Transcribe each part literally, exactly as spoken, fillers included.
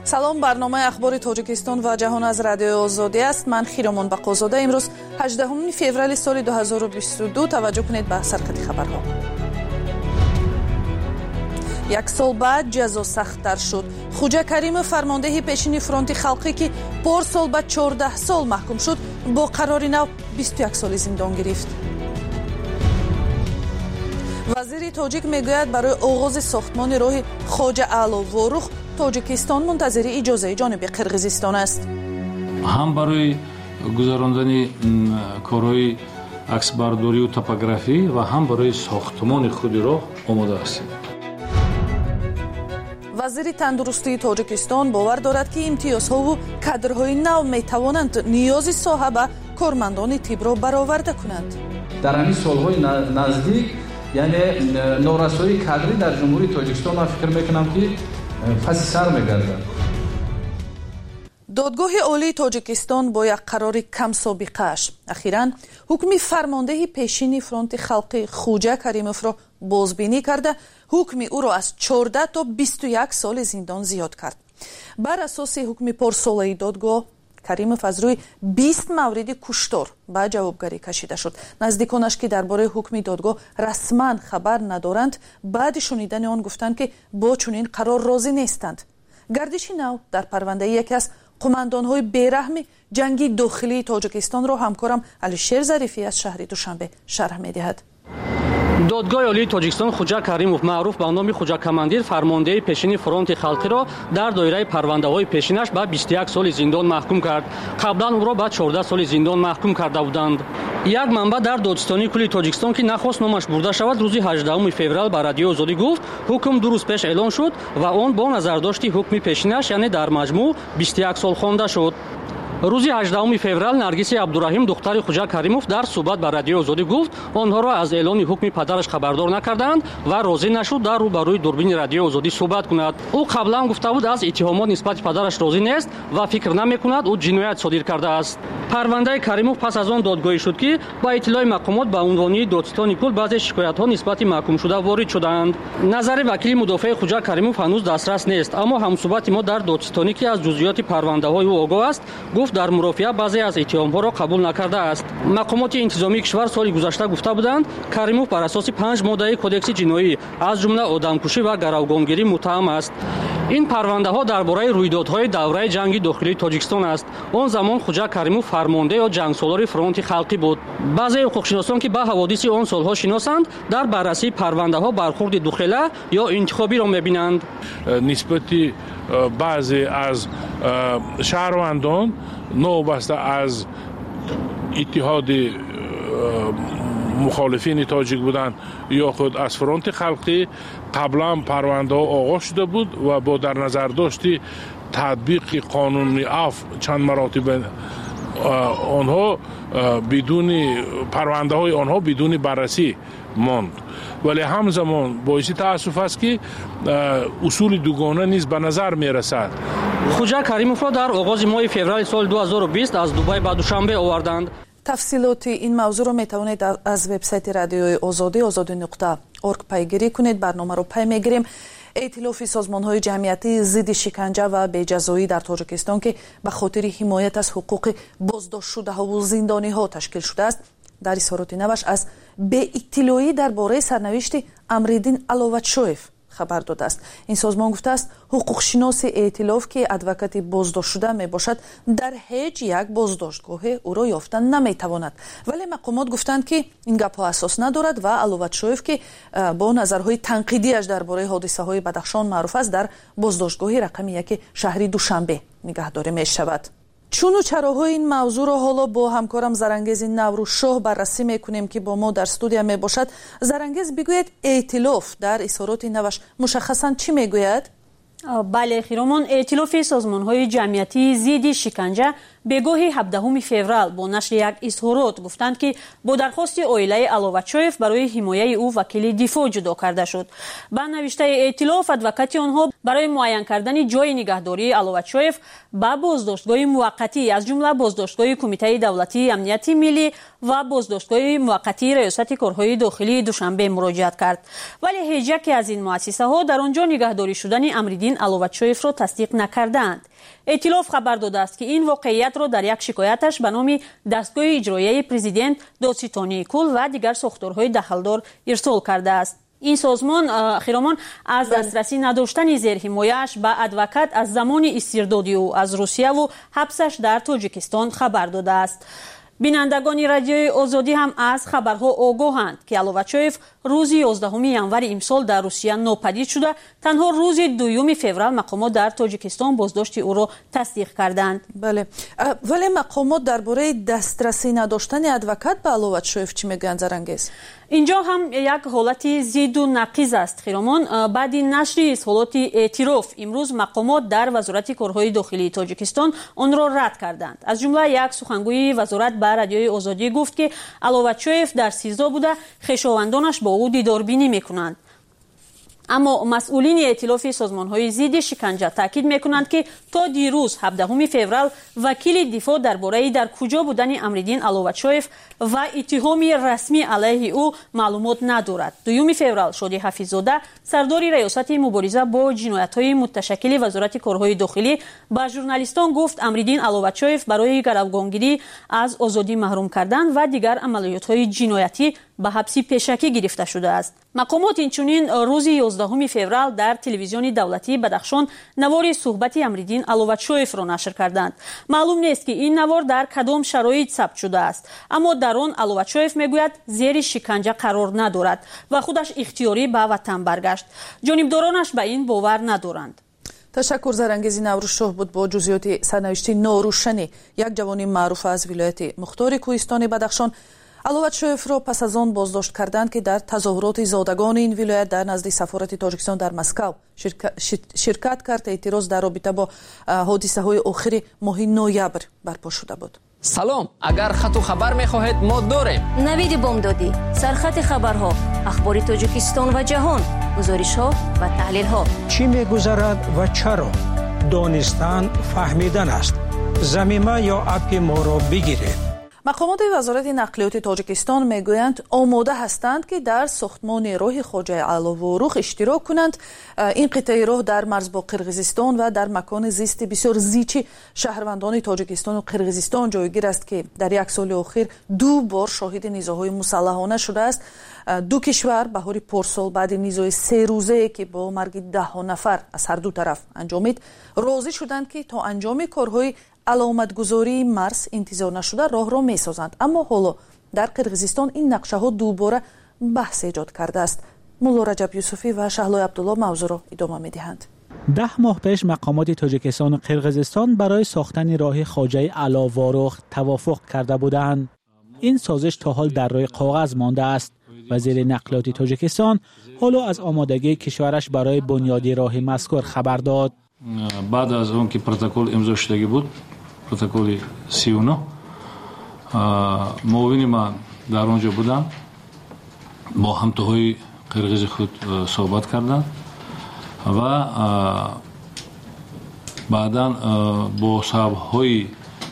салом, барномаи ахбори тоҷикистон ва ҷаҳон аз радиои озодӣ аст. ман хиромон бақозода. имрӯз ҳаждаҳуми феврали соли дуҳазору бисту ду. таваҷҷӯҳ кунед ба сарқати хабарҳо. як сол баъд ҷазо сахттар шуд. Хуҷа Каримов, фармондеҳи пешини фронти халқӣ ки порсол ба чордаҳ сол маҳкум шуд, бо қарори нав бисту як соли зиндон гирифт. вазири тоҷик мегӯяд барои оғози сохтмони роҳи Хоҷа Аъло Ворух Тоҷикистон мунтазири иҷозаи ҷониби Қирғизистон аст. ҳам барои гузарондани корҳои аксбардорию топографӣ ва ҳам барои сохтмони худи роҳ омода ҳастем. вазири тандурустии Тоҷикистон бовар дорад ки имтиёзҳову кадрҳои нав метавонанд ниёзи соҳа ба кормандони тибро бароварда кунанд. дар ҳамин солҳои наздик яъне норасоии кадрӣ дар ҷумҳурии Тоҷикистон ман фикр мекунам ки паси сар мегардад. додгоҳи олии Тоҷикистон бо як қарори камсобиқааш ахиран ҳукми фармондеҳи пешини фронти халқӣ Хуҷа Каримовро бозбинӣ карда, ҳукми ӯро аз чордаҳ то бисту як соли зиндон зиёд кард. бар асоси ҳукми порсолаи додгоҳ Каримов аз рӯи бист мавриди куштор ба ҷавобгарӣ кашида шуд. наздиконаш ки дар бораи ҳукми додгоҳ расман хабар надоранд, баъди шунидани он гуфтанд ки бо чунин қарор розӣ нестанд. гардиши нав дар парвандаи яке аз қумандонҳои бераҳми ҷанги дохилии Тоҷикистонро ҳамкорам Алишер Зарифӣ аз шаҳри Душанбе шарҳ медиҳад. додгоҳи олии Тоҷикистон Хуҷа Каримов, маъруф ба номи Хуҷакамандир, фармондеҳи пешини фронти халқиро дар доираи парвандаҳои пешинаш ба бисту як соли зиндон маҳкум кард. қаблан ӯро ба чордаҳ соли зиндон маҳкум карда буданд. як манбаъ дар Додистони кулли Тоҷикистон ки нахост номаш бурда шавад, рӯзи ҳаждаҳуми феврал ба радиои Озодӣ гуфт, ҳукм ду рӯз пеш эълон шуд ва он бо назардошти ҳукми пешинаш, яъне дар маҷмӯъ бисту як сол хонда шуд. рӯзи ҳаждаҳуми феврал Наргиси Абдураҳим, духтари Хуҷа Каримов, дар суҳбат ба радиои Озодӣ гуфт, онҳоро аз эълони ҳукми падараш хабардор накарданд ва розӣ нашуд дар рӯ ба рӯи дурбини радиои Озодӣ суҳбат кунад. ӯ қаблан гуфта буд, аз иттиҳомот нисбати падараш розӣ нест ва фикр намекунад ӯ ҷиноят содир кардааст. парвандаи Каримов пас аз он додгоҳӣ шуд ки ба иттилои мақомот ба унвонии Додистони Кул баъзе шикоятҳо нисбати маҳкумшуда ворид шуданд. назари вакили мудофиаи Хуҷа Каримов ҳанӯз дастрас нест, аммо ҳамсуҳбати мо дар Додистонӣ ки аз ҷузъиёти парвандаҳои ӯ огоҳ аст, гуфт дар мурофиа баъзе аз иттиҳомҳоро қабул накардааст. мақомоти интизомии кишвар соли гузашта гуфта буданд, Каримов бар асоси панҷ моддаи кодекси ҷиноӣ, аз ҷумла одамкушӣ ва гаравгонгирӣ муттаҳам аст. ин парвандаҳо дар бораи рӯйдодҳои давраи ҷанги дохилии Тоҷикистон аст. он замон Хуҷа Каримов фармонда ё ҷангсолори фронти халқӣ буд. баъзе ҳуқуқшиносон ки ба ҳаводиси он солҳо шиносанд, дар баррасии парвандаҳо бархурди духела ё интихобиро мебинанд. нисбати баъзе аз шаҳрвандон новобаста аз иттиҳоди мухолифини тоҷик буданд ё худ аз фронти халқӣ қаблан парвандаҳо оғоз шуда буд ва бо дар назардошти татбиқи қонуни аф чанд маротиба онҳо бидуни парвандаҳои онҳо бидуни баррасӣ монд. вале ҳамзамон боиси таассуф аст ки усули дугона низ ба назар мерасад. Хуҷа Каримовро дар оғози моҳи феврали соли ду ҳазору бист аз Дубай ба Душанбе оварданд. тафсилоти ин мавзӯъро метавонед аз вебсайти радиои Озодӣ озодӣ нуқта орг пайгирӣ кунед. барномаро пай мегирем. эътилофи созмонҳои ҷамъиятии зидди шиканҷа ва беҷазоӣ дар Тоҷикистон ки ба хотири ҳимоят аз ҳуқуқи боздоштшудаҳову зиндониҳо ташкил шудааст, дар изҳороти наваш аз беиттилоӣ дар бораи сарнавишти Амриддин Аловатшоев хабар додааст. ин созмон гуфтааст, ҳуқуқшиноси эътилоф ки адвокати боздоштшуда мебошад, дар ҳеҷ як боздоштгоҳе ӯро ёфта наметавонад. вале мақомот гуфтанд ки ин гапҳо асос надорад ва Аловатшоев ки бо назарҳои танқидиаш дар бораи ҳодисаҳои Бадахшон маъруф аст, дар боздоштгоҳи рақами яки шаҳри Душанбе нигаҳдорӣ мешавад. чуну чароҳои ин мавзӯъро ҳоло бо ҳамкорам Зарангези Наврӯзшоҳ баррасӣ мекунем ки бо мо дар студия мебошад. Зарангез, бигӯед, эътилоф дар изҳороти наваш мушаххасан чӣ мегӯяд? бале хиромон, эътилофи созмонҳои ҷамъиятии зидди шиканҷа بگاهی هفدهم فوریه با نشر یک اظهارات گفتند که با درخواست عائله علوچوف برای حمایت او وکیل دفاع جدا کرده شد. با نوشته ائتلاف ادوکاتی آنها برای معین کردن جای نگهداری علوچوف با بازداشتگاه موقتی از جمله بازداشتگاه کمیته دولتی امنیت ملی و بازداشتگاه موقتی ریاست کارهای داخلی دوشنبه مراجعت کرد، ولی هیچ یکی از این مؤسسه ها در آنجا نگهداری شدن امرالدین علوچوف را تصدیق نکردند. ائتلاف خبر داده است که این واقعیت را در یک شکایتش به نام دستگاه اجرایی پرزیدنت دادستانی کل و دیگر ساختارهای دخلدار ارسال کرده است. این سازمان خیرامان از دسترسی نداشتن زیر حمایه‌اش به ادوکات از زمان استرداد او از روسیه و حبسش در تاجیکستان خبر داده است. بینندگان رادیوی آزادی هم از خبرها آگاهند که علوچوف روز یازدهم ژانویه امسال در روسیه ناپدید شده. تنها روز دوم فوریه مقامات در تاجیکستان بازداشت او را تصدیق کردند. بله، ولی مقامات درباره دسترسی نداشتن ادوکات به علوچوف چی میگن زرنگیز؟ اینجا هم یک حالت زید و نقیض است خیرامان. بعد نشر اظهارات اعتراف امروز مقامات در وزارت کارهای داخلی تاجیکستان آن را رد کردند. از جمله یک سخنگوی وزارت به رادیوی آزادی گفت که علوچوف در سیزده بوده، خویشاوندانش با او دیداربینی میکنند. اما مسئولین ائتلاف سازمان‌های ضد شکنجه تاکید می‌کنند که تا دیروز هفدهم فوریه وکیل دفاع درباره در کجا بودن امرالدین علوچوف و اتهام رسمی علیه او معلومات ندارد. دوم فوریه شادی حفیظ‌زاده سردار ریاست مبارزه با جنایت‌های متشکل وزارت کارهای داخلی به ژورنالیستان گفت امرالدین علوچوف برای گروگانگیری از آزادی محروم کردن و دیگر عملیات‌های جنایتی به حبس پیشکی گرفته شده است. مقامات اینچنین روز یازدهم فوریه در تلویزیون دولتی بدخشان نوار صحبت امرالدین علوچوف را نشر کردند. معلوم نیست که این نوار در کدام شرایط ثبت شده است، اما در آن علوچوف میگوید زیر شکنجه قرار ندارد و خودش اختیاری به وطن برگشت. جانبدارانش به این باور ندارند. تشکر زرنگیز نوروز شاه بود با جزئیات سرنوشت ناروشنی یک جوان معروف از ولایت مختار کوهستان بدخشان. علوچوف را پس از آن بازداشت کردند که در تظاهرات زادگان این ولایت در نزد سفارت تاجیکستان در مسکو شرکت کرد. اعتراض در رابطه با حادثه های آخر ماه نوامبر برپا شده بود. سلام، اگر خط و خبر می‌خواهید ما داریم. نوید بامدادی، سرخط خبرها، اخبار تاجیکستان و جهان، گزارش‌ها و تحلیل‌ها. چی می‌گذرد و چرا؟ دانستن فهمیدن است. ضمیمه یا اپ ما را بگیرید. مقامات وزارت نقلیات تاجیکستان میگویند آماده هستند که در ساختمان راه خواجه علوورخ اشتراک کنند. این قطعه راه در مرز با قرقیزستان و در مکان زیست بسیار زیچی شهروندان تاجیکستان و قرقیزستان جایگیر است که در یک سال اخیر دو بار شاهد نیزه‌های مسلحانه شده است. دو کشور بهار پارسال بعد نیزه سه روزه که با مرگ ده نفر از هر دو طرف انجامید راضی شدند که تا انجام کارهای علامتگذاری مرز انتظار نشده راه را میسازند. اما حالا در قرقیزستان این نقشه ها دوباره بحث ایجاد کرده است. مولا رجب یوسفی و شهلای عبدالله موضوع را ادامه میدهند. ده ماه پیش مقامات تاجیکستان و قرقیزستان برای ساختن راه خواجه علوورخ توافق کرده بودند. این سازش تا حال در روی کاغذ مانده است. وزیر نقلیات تاجیکستان حالا از آمادگی کشورش برای بنیادی راه مذکور خبر داد. بعد از اون که پروتکل امضا شدگی بود، پروتکل سی و نه، معاون من در آنجا بودم، با همتاهای قرقیز خود صحبت کردند و بعدا با صاحب‌های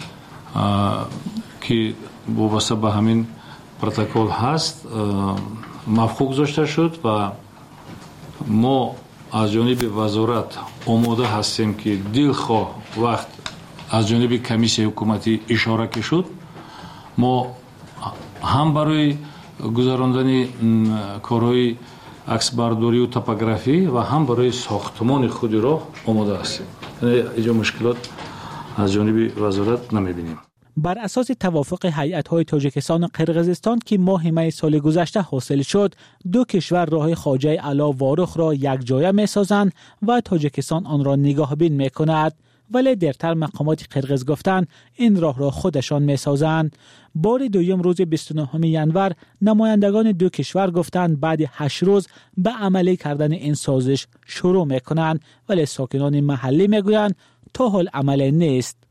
که وابسته به همین پروتکل هست موافقت گذاشته شد و ما از جانب وزارت آماده هستیم که دلخواه وقت از جانب کمیسیه حکومتی اشاره که شد ما هم برای گذراندن کارهای عکسبرداری و توپوگرافی و هم برای ساختمان خود را آماده هستیم. یعنی اینجا مشکلات از جانب وزارت نمیبینیم. بر اساس توافق هیئت‌های تاجیکستان و قرقیزستان که ماه می سال گذشته حاصل شد، دو کشور راه خواجه علوورخ را یک جایه می‌سازند و تاجیکستان آن را نگاهبین می‌کند. ولی دیرتر مقامات قرقیز گفتند این راه را خودشان می‌سازند. بار دوم روز بیست و نهم ژانویه نمایندگان دو کشور گفتند بعد هشت روز به عملی کردن این سازش شروع می‌کنند، ولی ساکنان محلی می‌گویند تا حال عملی نیست.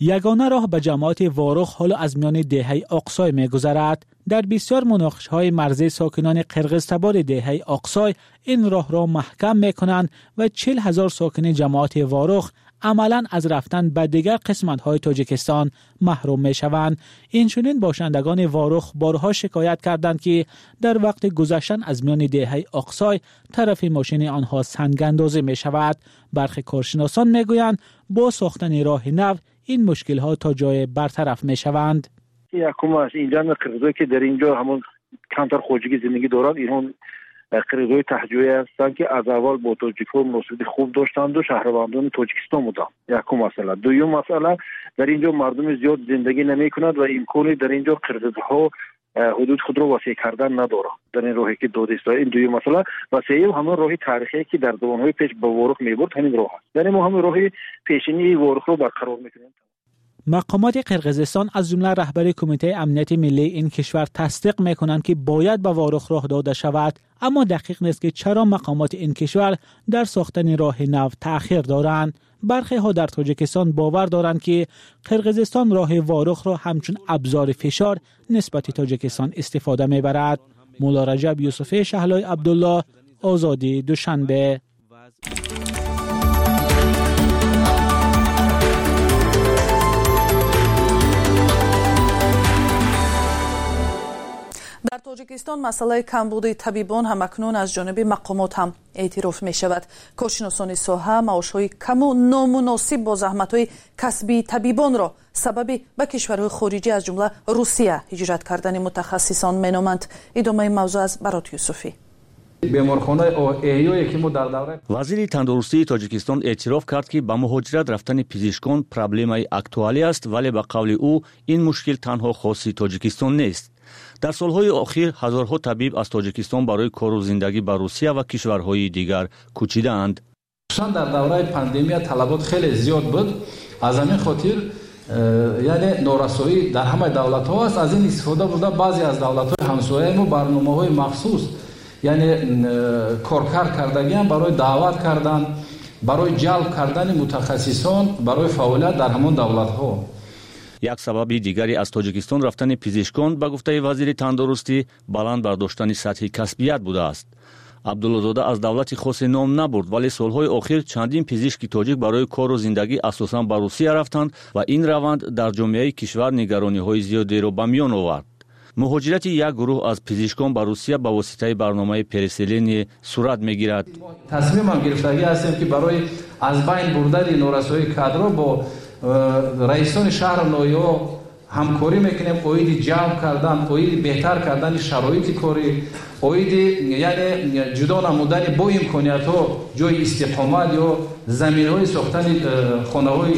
یگانه راه به جماعت وارخ حالا از میان دهه اقصای می‌گذرد. در بسیار مناقشه‌های مرزی ساکنان قرغزتبار دهه اقصای این راه را محکم می‌کنند و چهل هزار ساکن جماعت وارخ عملاً از رفتن به دیگر قسمت‌های تاجیکستان محروم می‌شوند. اینچنین باشندگان وارخ بارها شکایت کردند که در وقت گذشتن از میان دهه اقصای طرف ماشین آنها سنگ‌اندازی می‌شود. برخی کارشناسان می‌گویند با ساختن راه نو این مشکل‌ها تا جای برطرف می‌شوند. یکم از اینجا قرغزایی که در اینجا همون کمتر خودجویی زندگی دارند، ایران قرغزای تهجویی هستند که از اول با تاجیک‌ها مناسبت خوب داشتند و شهروندان تاجیکستان بودند. یکم مسئله. دوم مسئله در اینجا مردم زیاد زندگی نمی‌کنند و امکانی در اینجا قرغزها حدود خود را وسیع کردن ندارند در این راهی که داده است. این دوم مسئله و سوم همون راهی تاریخی که در زمانهای پیش به وارخ می‌برد همین راه است. یعنی ما همون راهی پیشینی وارخ رو برقرار می‌کنیم. مقامات قرغزستان از جمله رهبر کمیته امنیت ملی این کشور تصدیق می‌کنند که باید به وارخ راه داده شود، اما دقیق نیست که چرا مقامات این کشور در ساختن راه نو تأخیر دارند. برخی ها در تاجیکستان باور دارند که قرغزستان راه وارخ را همچون ابزار فشار نسبت تاجیکستان استفاده می‌برد. مولا رجب یوسفی شهلای عبدالله، آزادی، دوشنبه. در تاجیکستان مسئله کمبود طبیبان هم اکنون از جانب مقامات هم اعتراف می شود. کارشناسان ساحه معاش‌های کم و نامناسب با زحمت‌های کسبی طبیبان را سبب به کشورهای خارجی از جمله روسیه هجرت کردن متخصصان مینامند. ادامه موضوع از برات یوسفی. وزیر تندرستی تاجیکستان اعتراف کرد که با مهاجرت رفتن پزشکان پروبلمای اکتوالی است، ولی به قول او این مشکل تنها خاصی تاجیکستان نیست. در سالهای اخیر هزارها طبیب از تاجیکستان برای کار و زندگی به روسیه و کشورهای دیگر کوچیدند. در دوره پاندمی طلبات خیلی زیاد بود. از همین خاطر یعنی نورسایی در همه دولت ها است. از این استفاده بوده بعضی از دولت های همسایه ما برنامه های مخصوص یعنی کارکار کردگی برای دعوت کردن، برای جلب کردن متخصصان برای فعالیت در همان دولت ها. یک سبب دیگری از تاجیکستان رفتن پزشکان به گفته وزیر تندرستی بلند برداشتن سطح کسبیت بوده است. عبدالله‌زاده از دولت خاص نام نبرد، ولی سالهای اخیر چندین پزشک تاجیک برای کار و زندگی اساساً به روسیه رفتند و این روند در جامعه کشور نگرانی‌های زیادی را به میان آورد. مهاجرت یک گروه از پزشکان به روسیه به واسطه برنامه پرسلین صورت می‌گیرد. تصمیم هم گرفتگی هستیم که برای از بین بردن نورسایی کادر با رئیسان شهر نویا همکاری میکنیم، اوید جمع کردن، اوید بهتر کردن شرایط کاری، اوید یعنی جدا نمودن با امکانیت ها جای استقامت یا زمین های ساختن خانه های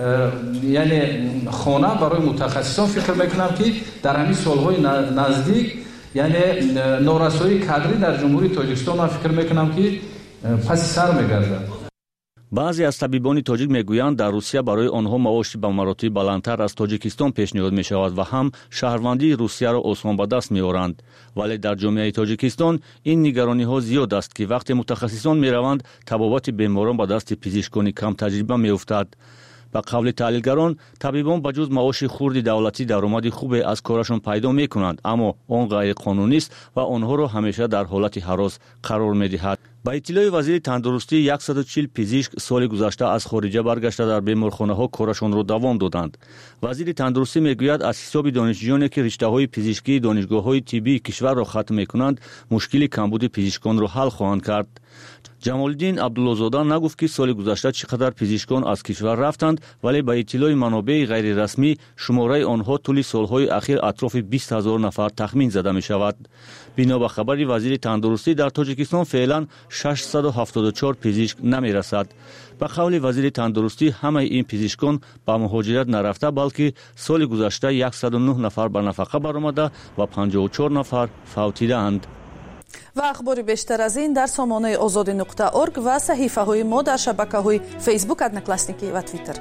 یعنی خانه برای متخصصان فکر میکنم که در همین سالهای نزدیک یعنی نورسایی کادری در جمهوری تاجیکستان من فکر میکنم که پس سر میگرده. بعضی از طبیبان تاجیک میگویند در روسیه برای آنها معاشی به مراتب بلندتر از تاجیکستان پیشنهاد می شود و هم شهروندی روسیه را آسان به دست می آورند. ولی در جامعه تاجیکستان این نگرانی ها زیاد است که وقتی متخصصان می روند تبابت بیماران به دست پزشکان کم تجربه می افتد. به قول تحلیلگران طبیبان به جز معاش خرد دولتی درآمد خوبی از کارشان پیدا می کنند، اما آن غیر قانونی است و آنها را همیشه در حالت هراس قرار می دهد. با اطلاع وزیر تندرستی صد و چهل پزشک سال گذشته از خارجه برگشته در بیمارخانه ها کارشان را دوام دادند. وزیر تندرستی میگوید از حساب دانشجویانی که رشته های پزشکی دانشگاه های طبی کشور را ختم میکنند مشکل کمبود پزشکان را حل خواهند کرد. جمالدین عبدالله‌زاده نگفت که سال گذشته چقدر پزشکان از کشور رفتند، ولی با اطلاع منابع غیر رسمی شماره آنها طول سالهای اخیر اطراف بیست هزار نفر تخمین زده می شود. بنا به خبر وزیر تندرستی در تاجیکستان فعلا ششصد و هفتاد و چهار پزشک نمی رسد. به قول وزیر تندرستی همه این پزشکان به مهاجرت نرفته، بلکه سال گذشته صد و نه نفر به نفقه برآمده و پنجاه و چهار نفر فوتیدند. و اخباری بیشتر از این در سامانه آزادی نقطه اورگ و صحیفه های ما در شبکه های فیسبوک، ادنکلاسنیکی و تویتر.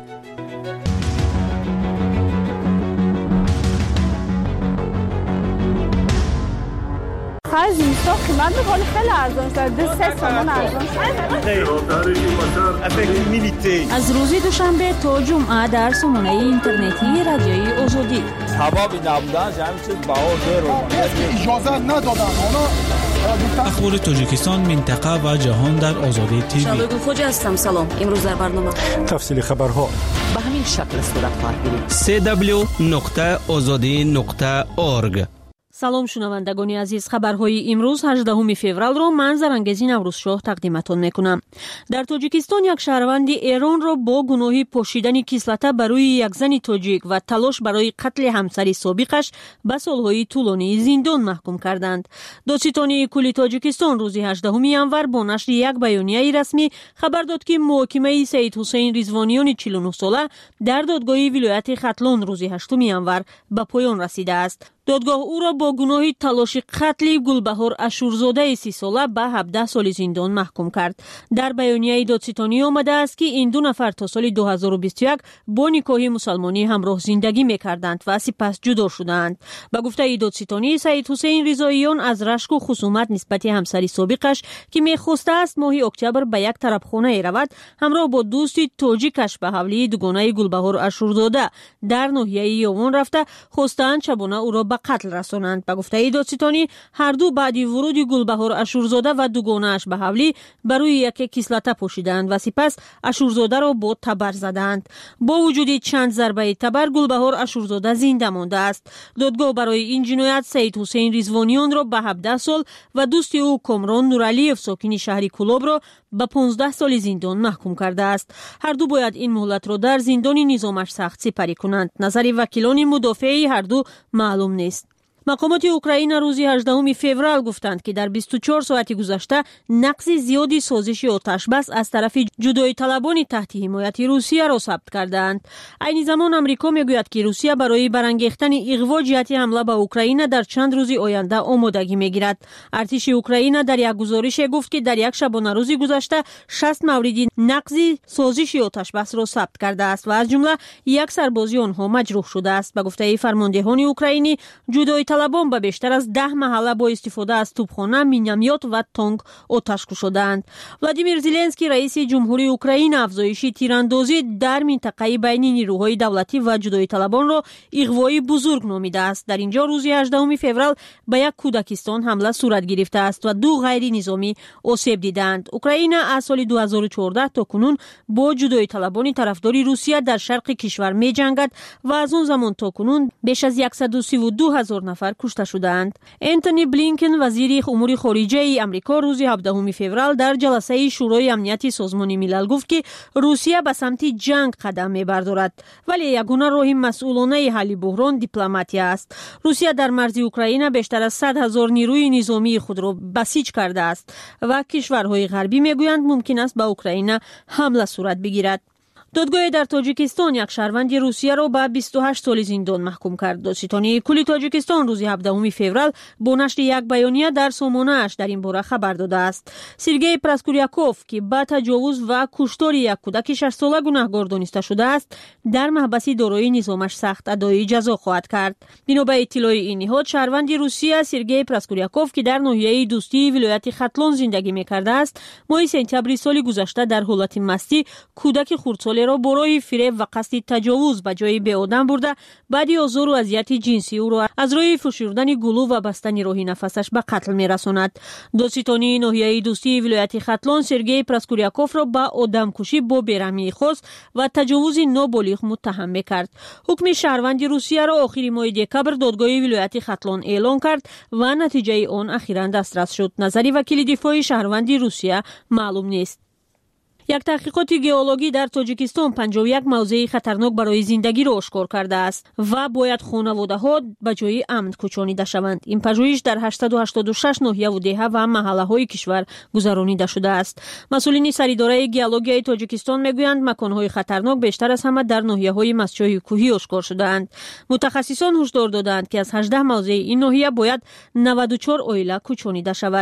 عزیز اینجا قیمت میکنه خیلی ارزان شده، سه تومن ارزان شده. از روز دوشنبه تا جمعه در سامانه اینترنتی رادیوی آزادی. حبابی نبودن همین چیز بهار داره. اجازه ندادن اونا. اخبار تاجیکستان، منطقه و جهان در آزادی تیوی. شالوی خوجا هستم. سلام. امروز در برنامه تفصیل خبرها به همین شکل صورت خواهد گرفت. سه دبلیو نقطه آزادی نقطه اورگ. салом шунавандагони азиз, хабарҳои имрӯз ҳаждаҳуми февралро ман Зарангези Наврӯзшоҳ тақдиматон мекунам. Дар Тоҷикистон як шаҳрванди Эронро бо гуноҳи пошидани кислота ба рӯи як зани тоҷик ва талош барои қатли ҳамсари собиқаш ба солҳои тӯлонии зиндон маҳкум карданд. Додситонии кулли Тоҷикистон рӯзи ҳаждаҳуми январ бо нашри як баёнияи расмӣ хабар дод, ки муҳокимаи Саид Ҳусейн Ризвониёни чилу нӯҳ сола дар додгоҳи вилояти Хатлон рӯзи ҳаштуми январ ба поён расидааст. додгоҳ ӯро бо гуноҳи талоши қатли Гулбаҳор Ашурзодаи си сола ба ҳабдаҳ соли зиндон маҳкум кард. Дар баёнияи додситонӣ омадааст, ки ин ду нафар то соли дуҳазору бисту як бо никоҳи мусалмонӣ ҳамроҳ зиндагӣ мекарданд ва сипас ҷудо шудаанд. Ба гуфтаи додситонӣ, Саид Ҳусейн Ризоиён аз рашку хусумат нисбати ҳамсари собиқаш, ки мехостааст моҳи октябр ба як тарабхонае равад, ҳамроҳ бо дӯсти тоҷикаш ба ҳавлии дугонаи Гулбаҳор Ашурзода дар ноҳияи Ёвон рафта, хостаанд шабона ӯро ба қатл расонанд. Ба гуфтаи додситонӣ, ҳарду баъди вуруди Гулбаҳор Ашурзода ва дугонааш ба ҳавлӣ ба рӯи яке кислота пошиданд ва сипас Ашурзодаро бо табар заданд. Бо вуҷуди чанд зарбаи табар, Гулбаҳор Ашурзода зинда мондааст. додгоҳ барои ин ҷиноят Саид Ҳусейн Ризвониёнро ба ҳабдаҳ сол ва дӯсти ӯ Комрон Нуралиев, сокини шаҳри Кулобро, ба понздаҳ соли зиндон маҳкум кардааст. ҳарду бояд ин муҳлатро дар зиндони низомаш сахт сипарӣ кунанд. назари вакилони мудофиаи ҳарду маълум нест. мақомоти Украина рӯзи ҳаждаҳуми феврал гуфтанд, ки дар бисту чор соати гузашта нақзи зиёди созиши оташбас аз тарафи ҷудоиталабони таҳти ҳимояти Русияро сабт кардаанд. айни замон Амрико мегӯяд, ки Русия барои барангехтани иғво ҷиҳати ҳамла ба Украина дар чанд рӯзи оянда омодагӣ мегирад. артиши Украина дар як гузорише гуфт, ки дар як шабонарӯзи гузашта шаст мавриди нақзи созиши оташбасро сабт кардааст ва аз ҷумла як сарбози онҳо маҷрӯҳ шудааст. Ба гуфтаи фармондеҳони Украинӣ, ҷудоиталабон ба бештар аз даҳ маҳалла бо истифода аз тӯбхона, миномёт ва тонк оташ кушоданд. Владимир Зеленский, раиси ҷумҳури Украина, афзоиши тирандозӣ дар минтақаи байни нирӯҳои давлатӣ ва ҷудоиталабонро иғвои бузург номидааст. дар ин ҷо рӯзи ҳаждаҳуми феврал ба як кӯдакистон ҳамла сурат гирифтааст ва ду ғайринизомӣ осеб дидаанд. Украина аз соли дуҳазору чордаҳ то кунун бо ҷудоиталабони тарафдори Русия дар шарқи кишвар меҷангад ва аз он замон то кунун беш аз сиюду ду ҳазор нафар кушта шудаанд. Энтони Блинкен, вазири умури хориҷаи Амрико, рӯзи ҳабдаҳуми феврал дар ҷаласаи шӯрои амнияти созмони милал гуфт, ки Русия ба самти ҷанг қадам мебардорад, вале ягона роҳи масъулонаи ҳалли буҳрон дипломатия аст. Русия дар марзи Украина бештар аз сад ҳазор нирӯи низомии худро басиҷ кардааст ва кишварҳои ғарбӣ мегӯянд мумкин аст ба Украина ҳамла сурат бигирад. додгоҳе дар Тоҷикистон як шаҳрванди Русияро ба бисту ҳашт соли зиндон маҳкум кард. Додситонии кулли Тоҷикистон рӯзи ҳабдаҳуми феврал бо нашри як баёния дар сомонааш дар ин бора хабар додааст. Сергей Праскуряков, ки ба таҷовуз ва куштори як кӯдаки шашсола гунаҳгор дониста шудааст, дар маҳбаси дорои низомаш сахт адои ҷазо хоҳад кард. бино ба иттилои ин ниҳод, шаҳрванди Русия Сергей Праскуряков, ки дар ноҳияи дӯстии вилояти Хатлон зиндагӣ мекардааст, моҳи сентябри соли гузашта дар ҳолати мастӣ кӯдаки хурдсоли ро бо роҳи фиреб ва қасди таҷовуз ба ҷои беодам бурда, баъди озору азияти ҷинсӣ ӯро аз рӯи фушурдани гулӯ ва бастани роҳи нафасаш ба қатл мерасонад. додситонии ноҳияи дӯстии вилояти Хатлон Сергей Праскуряковро ба одамкушӣ бо бераҳмии хос ва таҷовузи ноболиғ муттаҳам мекард. ҳукми шаҳрванди Русияро охири моҳи декабр додгоҳи вилояти Хатлон эълон кард ва натиҷаи он ахиран дастрас шуд. назари вакили дифои шаҳрванди Русия маълум нест. як таҳқиқоти геологӣ дар Тоҷикистон панҷоҳу як мавзеи хатарнок барои зиндагиро ошкор кардааст ва бояд хонаводаҳо ба ҷои амн кӯчонида шаванд. ин пажӯҳиш дар ҳаштаду ҳаштоду шаш ноҳияву деҳа ва маҳаллаҳои кишвар гузаронида шудааст. масъулини саридораи геологияи Тоҷикистон мегӯянд, маконҳои хатарнок бештар аз ҳама дар ноҳияҳои мастчоҳи кӯҳӣ ошкор шудаанд. мутахассисон ҳушдор доданд, ки аз ҳаждаҳ мавзеи ин ноҳия бояд наваду чор оила кӯчонида шавад.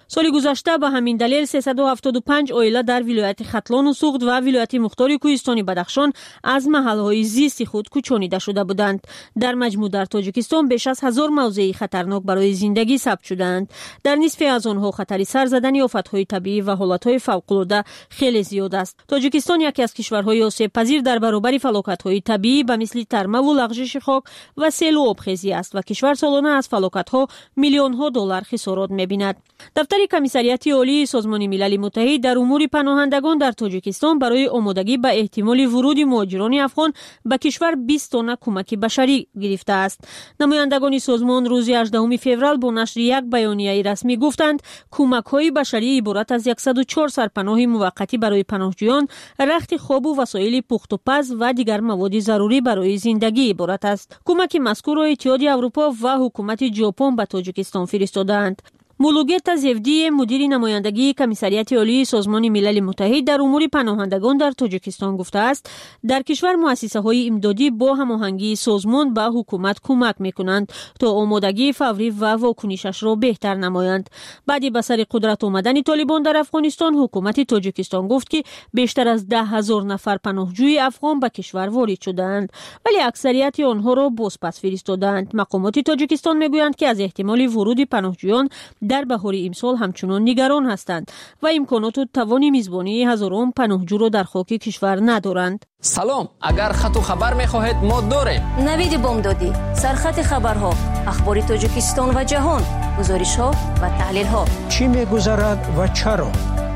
سال گذشته به همین دلیل سیصد و هفتاد و پنج عائله در ولایت ختلان و سوخت و ولایت مختار کوهستانی بدخشان از محلهای زیستی خود کوچانیده شده بودند. در مجموع در تاجیکستان بیش از هزار موضع خطرناک برای زندگی ثبت شدند. در نصف از آنها خطر سر زدن آفتهای طبیعی و حالتهای فوق‌العاده خیلی زیاد است. تاجیکستان یکی از کشورهای آسیب پذیر در برابر فلاکت‌های طبیعی به مثل ترمه و لغزش خاک و سیل و آبخیزی است و کشور سالانه از فلاکت‌ها میلیون‌ها دلار خسارات می‌بیند. دفتر کمیسریت عالی سازمان ملل متحد در امور پناهندگان در تاجیکستان برای آمادگی به احتمال ورود مهاجران افغان به کشور بیست تن کمک بشری گرفته است. نمایندگان سازمان روز هجدهم فوریه با نشر یک بیانیه رسمی گفتند کمک‌های بشری عبارت از صد و چهار سرپناه موقتی برای پناهجویان، رخت خواب و وسایل پخت و پز و دیگر مواد ضروری برای زندگی عبارت است. کمک مذکور را اتحادیه اروپا و حکومت ژاپن به تاجیکستان فرستادند. مولوگتا زفدی مدیر نمایندگی کمیسریت عالی سازمان ملل متحد در امور پناهندگان در تاجیکستان گفته است در کشور مؤسسه‌های امدادی با هماهنگی سازمان به حکومت کمک می‌کنند تا آمادگی فوری و واکنشش را بهتر نمایند. بعد به سر قدرت آمدن طالبان در افغانستان حکومت تاجیکستان گفت که بیشتر از ده هزار نفر پناهجوی افغان به کشور وارد شدند ولی اکثریت آنها را بازپس فرستادند. مقامات تاجیکستان میگویند که از احتمال ورود پناهجویان در بهار امسال همچنان نگران هستند و امکانات و توان میزبانی هزاران پناهجو را در خاک کشور ندارند. سلام، اگر خط و خبر می‌خواهید ما داریم. نوید بامدادی، سرخط خبرها، اخبار تاجیکستان و جهان، گزارش‌ها و تحلیل‌ها. چی می‌گذرد و چرا؟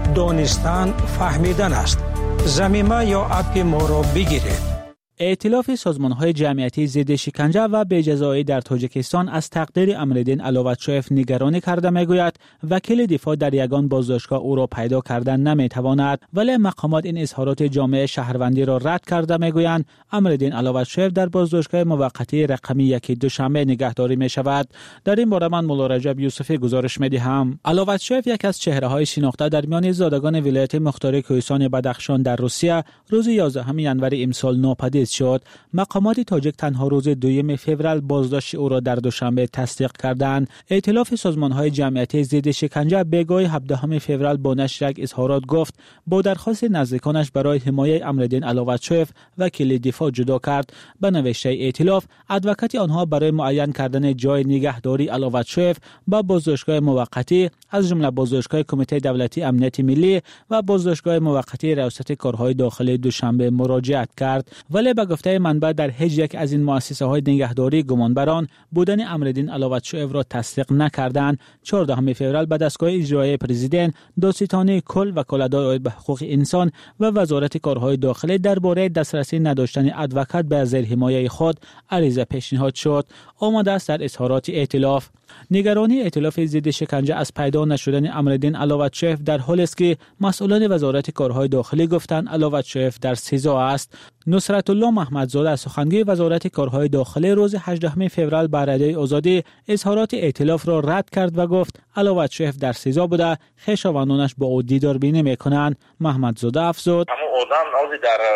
دانستن فهمیدن است. زمینه یا اپ ما را بگیرید. ائتلاف سازمان‌های جمعیتی ضد شکنجه و بی‌جزایی در تاجیکستان از تقدیر امرالدین علوتشویف نگرانی کرده می‌گوید وکیل دفاع در یگان بازداشتگاه او را پیدا کردن نمی‌تواند، ولی مقامات این اظهارات جامعه شهروندی را رد کرده می‌گویند امرالدین علوتشویف در بازداشتگاه موقتی رقمی یکی دوشنبه نگهداری می‌شود. در این باره من مولا رجب یوسفی گزارش می‌دهم. علوتشویف یک از چهره‌های شناخته در میان زادگان ولایت مختار کوهستان بدخشان در روسیه روز یازدهم ژانویه امسال ناپدید شد. مقامات تاجیک تنها روز دوم فوریه بازداشت او را در دوشنبه تصدیق کردند. ائتلاف سازمان‌های جمعیتی ضد شکنجه بگاه هفدهم فوریه با نشر یک اظهارات گفت با درخواست نزدیکانش برای حمایت امرالدین علوتشویف وکیل دفاع جدا کرد. به نوشته ائتلاف ادوکات آنها برای معین کردن جای نگهداری علوتشویف با بازداشتگاه موقتی از جمله بازداشتگاه کمیته دولتی امنیت ملی و بازداشتگاه موقتی ریاست کارهای داخلی دوشنبه مراجعت کرد، ولی به گفته منبع در هیچ یک از این مؤسسه‌های نگهداری گمانبران بودن امرالدین علوتشویف را تصدیق نکردند. چهاردهم فوریه به دستگاه اجرایی پرزیدنت دادستانی کل وکالت‌های عاید به حقوق انسان و وزارت کارهای داخلی درباره دسترسی نداشتن ادوکات به زیر حمایت خود عریضه پیشنهاد شد. آمده است در اظهارات ائتلاف نگرانی ائتلاف ضد شکنجه از پیدا نشدن امرالدین علوتشویف در حالی است که مسئولان وزارت کارهای داخلی گفتند علوتشویف در سزا است. نصرت الله محمدزاده از سخنگوی وزارت کارهای داخلی روز هجدهم فوریه بر رادیوی آزادی اظهارات ائتلاف را رد کرد و گفت علوتشویف در سزا بوده، خویشاوندانش با او دیدار بینی میکنند. محمدزاده افزود همون آدم از در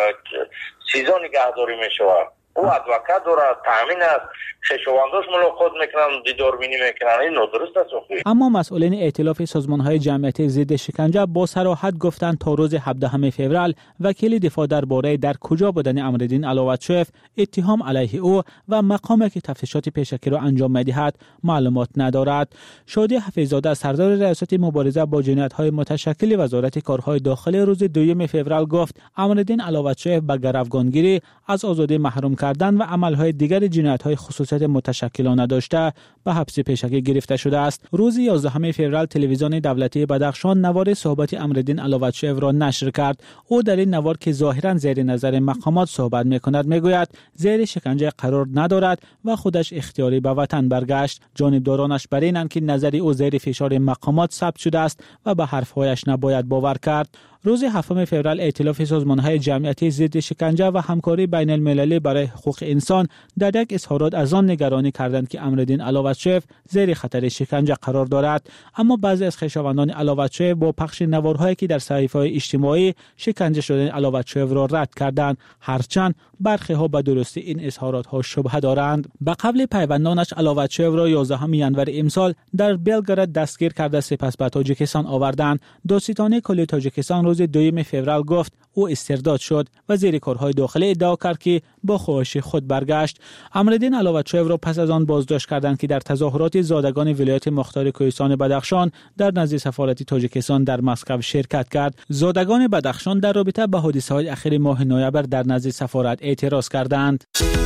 سزا نگهداری میشود، او ادوکات داره، تامین است، خویشاونداش ملاقات میکنن، دیدار بینی میکنن، این نادرست است. اما مسئولین ائتلاف سازمان‌های جمعیتی ضد شکنجه با صراحت گفتند تا روز هفدهم فوریه وکیل دفاع درباره در کجا بودن امرالدین علوتشویف، اتهام علیه او و مقامی که تفتیشات پیشکی را انجام می‌دهد معلومات ندارد. شادی حفیظ‌زاده سردار ریاست مبارزه با جنایت‌های متشکل وزارت کارهای داخلی روز دوم فوریه گفت امرالدین علوتشویف به گروگانگیری، از آزادی محروم کردن و عمل‌های دیگر جنایت‌های خصوصیت متشکلانه داشته به حبس پیشکی گرفته شده است. روز یازدهم فوریه تلویزیون دولتی بدخشان نوار صحبت امرالدین علوتشویف را نشر کرد. او در این نوار که ظاهراً زیر نظر مقامات صحبت می‌کند میگوید زیر شکنجه قرار ندارد و خودش اختیاری به وطن برگشت. جانبدارانش بر اینند که نظر او زیر فشار مقامات ثبت شده است و به حرف‌هایش نباید باور کرد. روز هفتم فوریه ائتلاف سازمان‌های جمعیتی ضد شکنجه و همکاری بین المللی برای حقوق انسان در یک اظهارات از آن نگرانی کردند که امرالدین علاوتشویف زیر خطر شکنجه قرار دارد، اما بعضی از خویشاوندان علاوتشویف با پخش نوارهایی که در صحیفه‌های اجتماعی شکنجه شدن علاوتشویف را رد کردند، هرچند برخی ها به درستی این اظهارات ها شبهه دارند. به قبل پیوندانش علاوتشویف را یازدهم ژانویه امسال در بلگراد دستگیر کرده سپس به تاجیکستان آوردند. دادستانی کل تاجیکستان روز دوم فوریه گفت او استرداد شد و زیر کارهای داخلی ادعا کرد که با خواهش خود برگشت. امرالدین علاوتشویف را پس از آن بازداشت کردند که در تظاهرات زادگان ولایت مختار کوهستان بدخشان در نزد سفارت تاجیکستان در مسکو شرکت کرد. زادگان بدخشان در رابطه با حادثه‌های اخیر ماه نوامبر در نزد سفارت اعتراض کردند.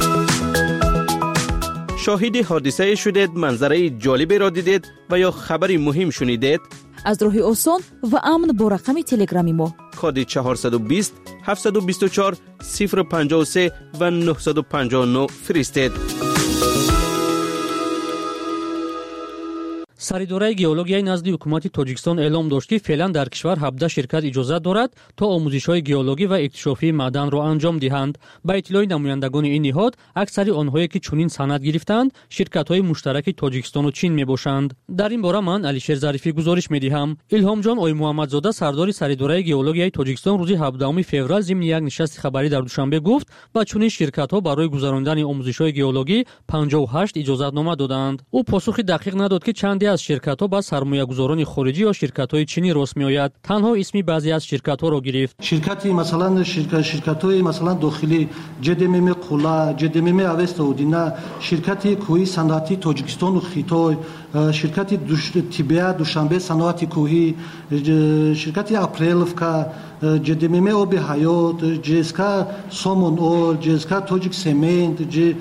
شاهد حادثه شدید، منظره جالبی را دیدید و یا خبری مهم شنیدید؟ از راه آسان و امن با رقم تلگرامی ما کد چهارصد و بیست هفتصد و بیست و چهار صفر و پنجاه و سه و نهصد و پنجاه و نه فرستید. سریدورای گئولوژیای نزد حکومت تاجیکستان اعلام داشت که فعلا در کشور هفده شرکت اجازه دارد تا آموزش‌های گئولوژی و اکتشافی معدن را انجام دهند. با اطلاع نمایندگان این نهاد، اکثر آنهایی که چنین سند گرفتند شرکت‌های مشترک تاجیکستان و چین میباشند. در این باره من علیشیر ظریفی گزارش میدهم. الهام جان آی محمدزاده سردار سریدورای گئولوژیای تاجیکستان روز هفدهم فوریه ضمن یک نشست خبری در دوشنبه گفت با چنین شرکت‌ها برای گذراندن آموزش‌های گئولوژی پنجاه و هشت اجازه‌نامه دادند. او پاسخ دقیق نداد که چندی از شرکت‌ها با سرمایه‌گذاران خارجی یا شرکت‌های چینی راست می‌آید. تنها اسمی بعضی از شرکت‌ها را گرفت. شرکتی مثلا شرکت شرکت‌های مثلا داخلی جدمم قولا، جدمم اوستودینا، شرکتی کوهی صنعتی تاجیکستان و خیتای، شرکتی تیبیا دوشنبه صنعتی کوهی، شرکتی اپریلفکا، جدمم آب حیات، جسکا سامون اول، جسکا تاجیک سمنت،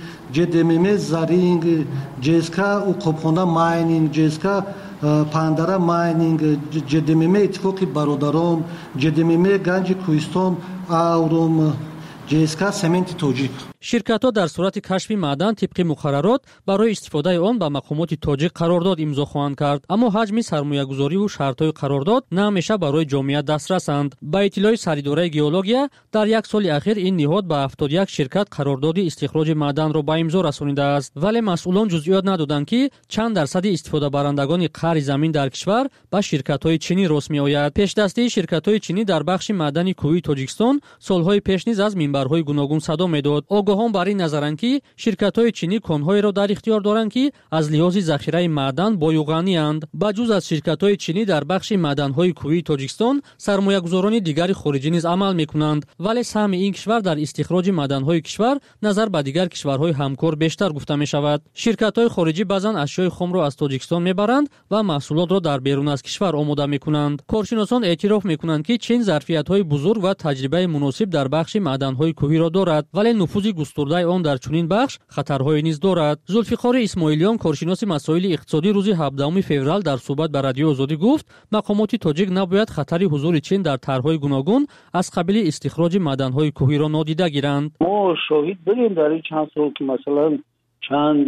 جدمم زرینگ، جسکا اوقابخانه ماینینگ، جسکا پاندارا ماینینگ، جدمم اتفاقی برادران، جدمم گنج کوهستان آوروم، جسکا سمنت تاجیک. شرکت‌ها در صورت کشف معدن طبق مقررات برای استفاده آن به مقامات تاجیک قرارداد امضا خواهند کرد، اما حجم سرمایه‌گذاری و شرط‌های قرارداد نه همیشه برای جامعه دسترسند. با اطلاع سریدورای گئولوژیا در یک سال اخیر این نهاد با هفتاد و یک شرکت قرارداد استخراج معدن را به امضا رسانیده است، ولی مسئولان جزئیات ندادند که چند درصد استفاده برندگان قهر زمین در کشور به شرکت‌های چینی راست می‌آید. پیش‌دستی شرکت‌های چینی در بخش معدنی کوهی تاجیکستان سال‌های پیش نیز از منبرهای گوناگون صدا می‌داد. هم بر این نظرند که شرکت‌های چینی کان‌هایی را در اختیار دارند که از لحاظ ذخیره معدن بایوغنی‌اند. بجز از شرکت‌های چینی در بخش معدن‌های کوهی تاجیکستان سرمایه‌گذاران دیگر خارجی نیز عمل می‌کنند، ولی سهم این کشور در استخراج معدن‌های کشور نظر به دیگر کشورهای همکار بیشتر گفته می‌شود. شرکت‌های خارجی بعضن اشیاء خام را از تاجیکستان می‌برند و محصولات را در بیرون از کشور آماده می‌کنند. کارشناسان اعتراف می‌کنند که چین ظرفیت‌های بزرگ و تجربه مناسب در بخش معدن‌های کوهی را دارد، ولی نفوذ گسترده آن در چنین بخش خطرهایی نیز دارد. زلفقار اسماعیلیان کارشناس مسائل اقتصادی روز هفدهم فوریه در صحبت با رادیو آزادی گفت مقامات تاجیک نباید خطر حضور چین در طرح‌های گوناگون از قبیل استخراج معدن‌های کوهی را نادیده گیرند. ما شاهد بودیم در این چند سال که مثلا چند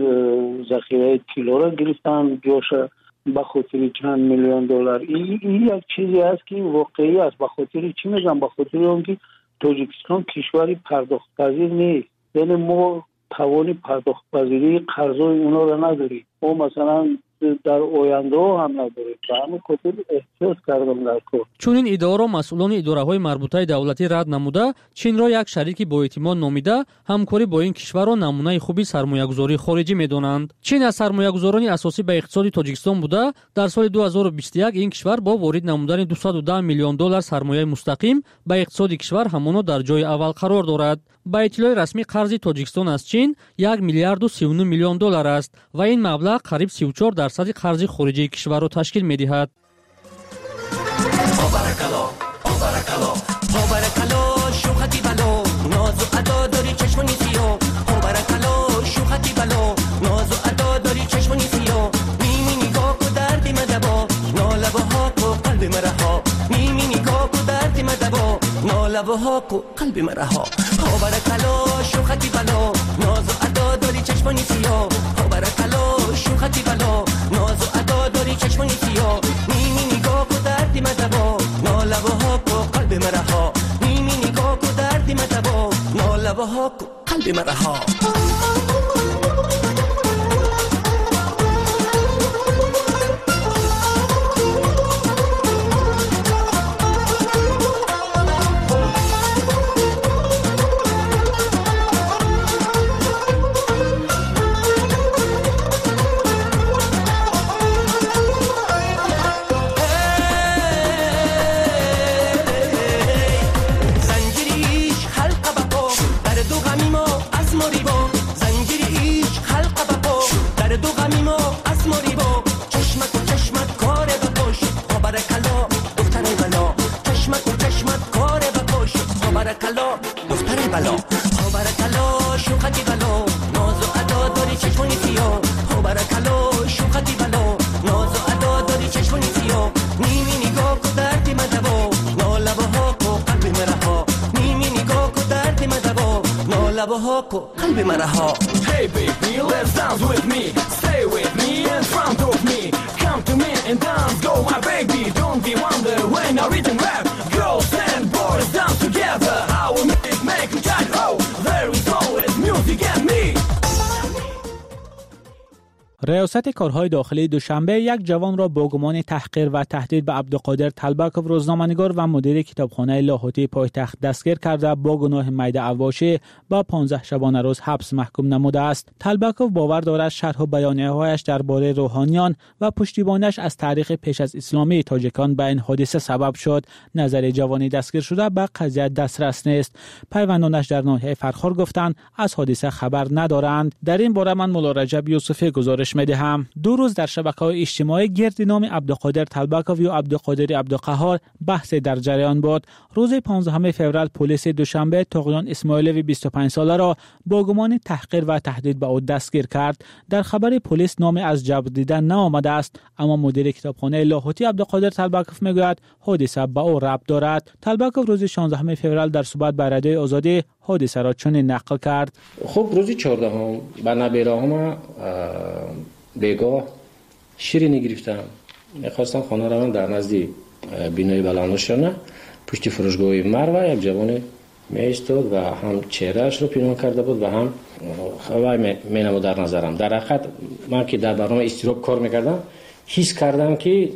ذخیره طلا را گرفتن جاش به خاطر چند میلیون دلار. این, این یک چیزی است که واقعی است. به خاطر چی میگم؟ به خاطر اینکه تاجیکستان کشوری پرداخت پذیر نیست. یعنی ما توانی پرداخت پذیری قرضای اونا را نداریم. ما مثلا در آینده هم نداریم. به همین خاطر احساس کردم در کار. چون این ادعا را مسئولان اداره‌های مربوطه دولتی رد نموده، چین را یک شریک با اعتماد نامیده، همکاری با این کشور را نمونه خوبی سرمایه‌گذاری خارجی می‌دانند. چین از سرمایه‌گذاران اساسی به اقتصاد تاجیکستان بوده. در سال دو هزار و بیست و یک این کشور با وارد نمودن دویست و ده میلیون دلار سرمایه مستقیم به اقتصاد کشور همانا در جای اول قرار دارد. با اطلاع رسمی قرض تاجیکستان از چین یک میلیارد و سی و نه میلیون دلار است و این مبلغ قریب سی و چهار درصد قرض خارجی کشور را تشکیل می‌دهد. لبها کو قلب مرا ها ها برکلا شوختی بلا ناز و ادا داری چشمانی سیاه ها برکلا شوختی بلا ناز و ادا داری چشمانی سیاه میمی نگاه کو دردی مدبا نا لبها کو قلب لبه ها کو قلب مرا ها قلب مرا ها. Hey baby, let's dance with me. Stay with me in front of me. Come to me and dance, go my baby. Don't be wonder when I rhythm rap. Girls and boys dance together. I will make it make you tight. Oh, there is always music and me. ریاست کارهای داخلی دوشنبه یک جوان را با گمان تحقیر و تهدید به عبدالقادر طلبکوف روزنامه‌نگار و مدیر کتابخانه لاهوتی پایتخت دستگیر کرده با گناه میده اواشی با پانزده شبانه روز حبس محکوم نموده است. طلبکوف باور دارد شرح و بیانیه‌هایش درباره روحانیان و پشتیبانیش از تاریخ پیش از اسلامی تاجیکان به این حادثه سبب شد. نظر جوانی دستگیر شده به قضیه دسترس نیست. پیوندانش در ناحیه فرخار گفتند از حادثه خبر ندارند. در این باره من مولا رجب یوسفی گزارش میدهم. دو روز در شبکه‌های اجتماعی گرد نام عبدالقادر طلبکوف یا عبدالقادر عبدالقهار بحث در جریان بود. روز پانزدهم فوریه پلیس دوشنبه طغیان اسماعیلوی بیست و پنج ساله را با گمان تحقیر و تهدید به او دستگیر کرد. در خبر پلیس نام از جبر دیدن نآمده است، اما مدیر کتابخانه لاهوتی عبدالقادر طلبکوف میگوید حادثه به او ربط دارد. طلبکوف روز شانزدهم فوریه در صحبت با رادیوی آزادی حادثه را چنین نقل کرد. خب روز چهاردهم با نبیره‌ام بگاه شیرینی گرفتم. می‌خواستم خانه رو در نزدیک بینای بلندشانه پشت فروشگاه مروه یک جوان می‌ایستاد و هم چهرهش رو پنهان کرده بود و هم خواه مینمو در نظرم. در حقیقت من که در برنامه استیروب کار میکردم حس کردم که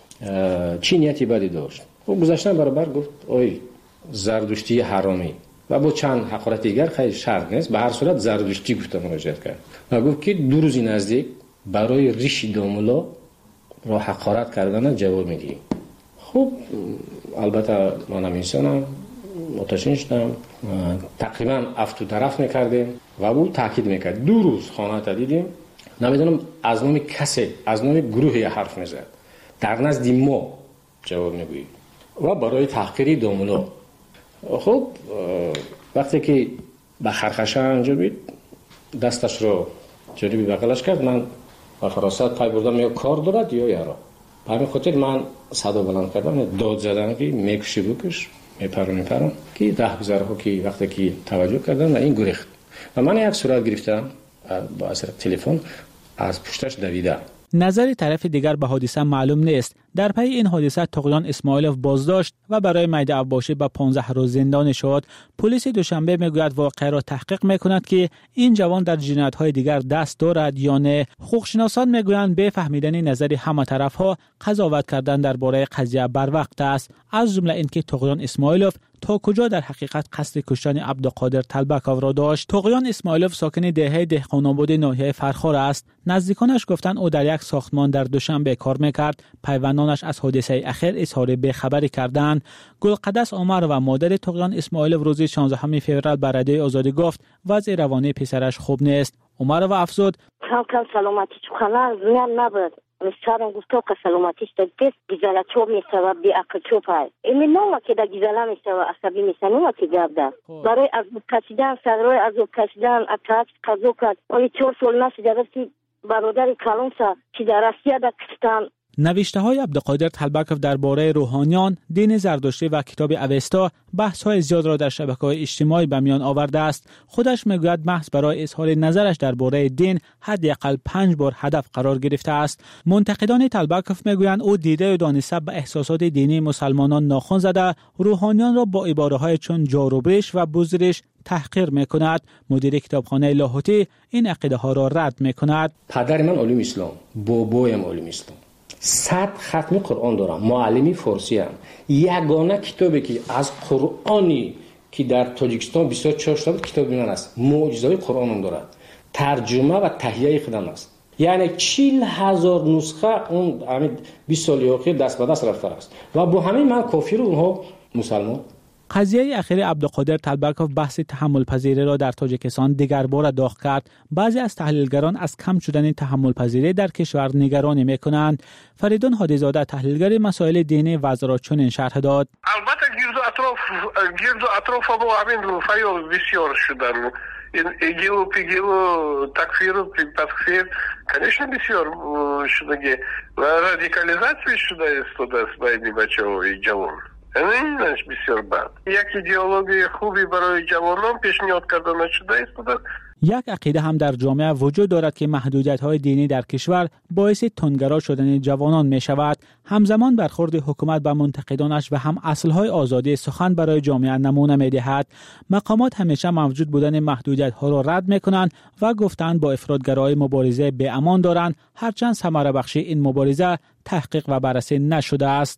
چی نیتی بدی داشت. و گذاشتم برابر گفت اوی زردشتی حرامی و با چند حقارت دیگر خیلی شرط نیست. به هر صورت زردشتی گفته مراجعت کرد و گفت که دو روز نزدیک برای ریشی دامولا را حقارت کردن جواب میدی. خب البته منم انسانم متشن شدم، تقریبا افتو طرف میکردیم و او تاکید میکرد. دو روز خانه تا دیدیم، نمیدونم از نام کسی از نام گروهی حرف میزد، در نزد ما جواب میگوید و برای تحقیر دامولا. خب وقتی که به خرخشه انجامید دستش رو جلوی بغلش کرد، من با فراست پای بردم یا کار دارد یا یارا. به همین خاطر من صدا بلند کردم، داد زدم که میکشی بکش میپرم میپرم که ده گذره که وقتی که توجه کردم و این گریخت و من یک صورت گرفتم با اثر تلفن از پشتش دویدم. نظر طرف دیگر به حادثه معلوم نیست. در پی این حادثه طغیان اسماعیلوف بازداشت و برای میده عباشی به پانزده روز زندان شد. پلیس دوشنبه میگوید واقعه را تحقیق میکند که این جوان در جنایت‌های دیگر دست دارد یا نه. حقوقشناسان میگویند به فهمیدن نظر همه طرف‌ها قضاوت کردن درباره قضیه بر وقت است، از جمله اینکه طغیان اسماعیلوف تا کجا در حقیقت قصد کشتن عبدالقادر طلبکوف را داشت. طغیان اسماعیلوف ساکن دهه دهقان‌آباد ناحیه فرخار است. نزدیکانش گفتند او در یک ساختمان در دوشنبه کار میکرد. پیوندانش از حادثه اخیر اظهار بی‌خبری کردند. گلقدس عمر و مادر طغیان اسماعیلوف روز شانزدهم فوریه به رادیوی آزادی گفت وضع روانی پسرش خوب نیست. عمر و افزود کم کم سلامتی تو خانه زیان نبود. مسترم گفتو که سلامتیش دست گیزاله چوب میشود بی عقل چوب های ایمی نوما که در گیزاله میشود عصبی میشه نوما که گفت ده برای از کشیدن سرای از کشیدن اتاک قضو کرد ولی چهار سال نشده رفتی برادر کلونسا که در روسیه در کشتن نوشته های عبدالقادر طلبکوف درباره روحانیان، دین زرتشتی و کتاب اوستا بحث های زیاد را در شبکه‌های اجتماعی به میان آورده است. خودش میگوید محض برای اظهار نظرش درباره دین حداقل پنج بار هدف قرار گرفته است. منتقدان طلبکوف میگویند او دیده و دانسته به احساسات دینی مسلمانان ناخن زده، روحانیان را با عباره‌های چون جاروبرش و بزرش تحقیر میکند. مدیر کتابخانه لاهوتی این عقیده ها را رد میکند. پدر من علوم اسلام، بابایم علوم اسلام، صد ختم قرآن دارم، معلمی فارسی ام. یگانه کتابی که از قرآنی که در تاجیکستان بسیار چاپ شده بود کتاب من است. معجزه‌های قرآن هم دارد، ترجمه و تهیه خودم است. یعنی چهل هزار نسخه اون همین بیست سال اخیر دست به دست رفته است و با همین من کافر اونها مسلمان. قضیه اخیر عبدالقادر طلبکوف بحث تحمل پذیری را در تاجیکستان دیگر بار داغ کرد. بعضی از تحلیلگران از کم شدن تحمل پذیری در کشور نگرانی میکنند. فریدون هادیزاده تحلیلگر مسائل دینی وضع را چنین شرح داد. البته گرد و اطراف گرد و اطراف با همین فیال بسیار شدن. ایگیو پیگیو تکفیر و تکفیر کنیشن بسیار شده و رادیکالیزاسی شده است دست باید بچه های جوان. این بسیار بد. یک ایدئولوژی خوبی برای جوانان پیشنهاد کرده نشده است. یک عقیده هم در جامعه وجود دارد که محدودیت‌های دینی در کشور باعث تندگرا شدن جوانان می شود. همزمان برخورد حکومت به منتقدانش و هم اصل‌های آزادی سخن برای جامعه نمونه می دهد. مقامات همیشه موجود بودن محدودیت‌ها را رد می کنند و گفتند با افراطگرای مبارزه به امان دارند، هرچند ثمره بخشی این مبارزه تحقیق و بررسی نشده است.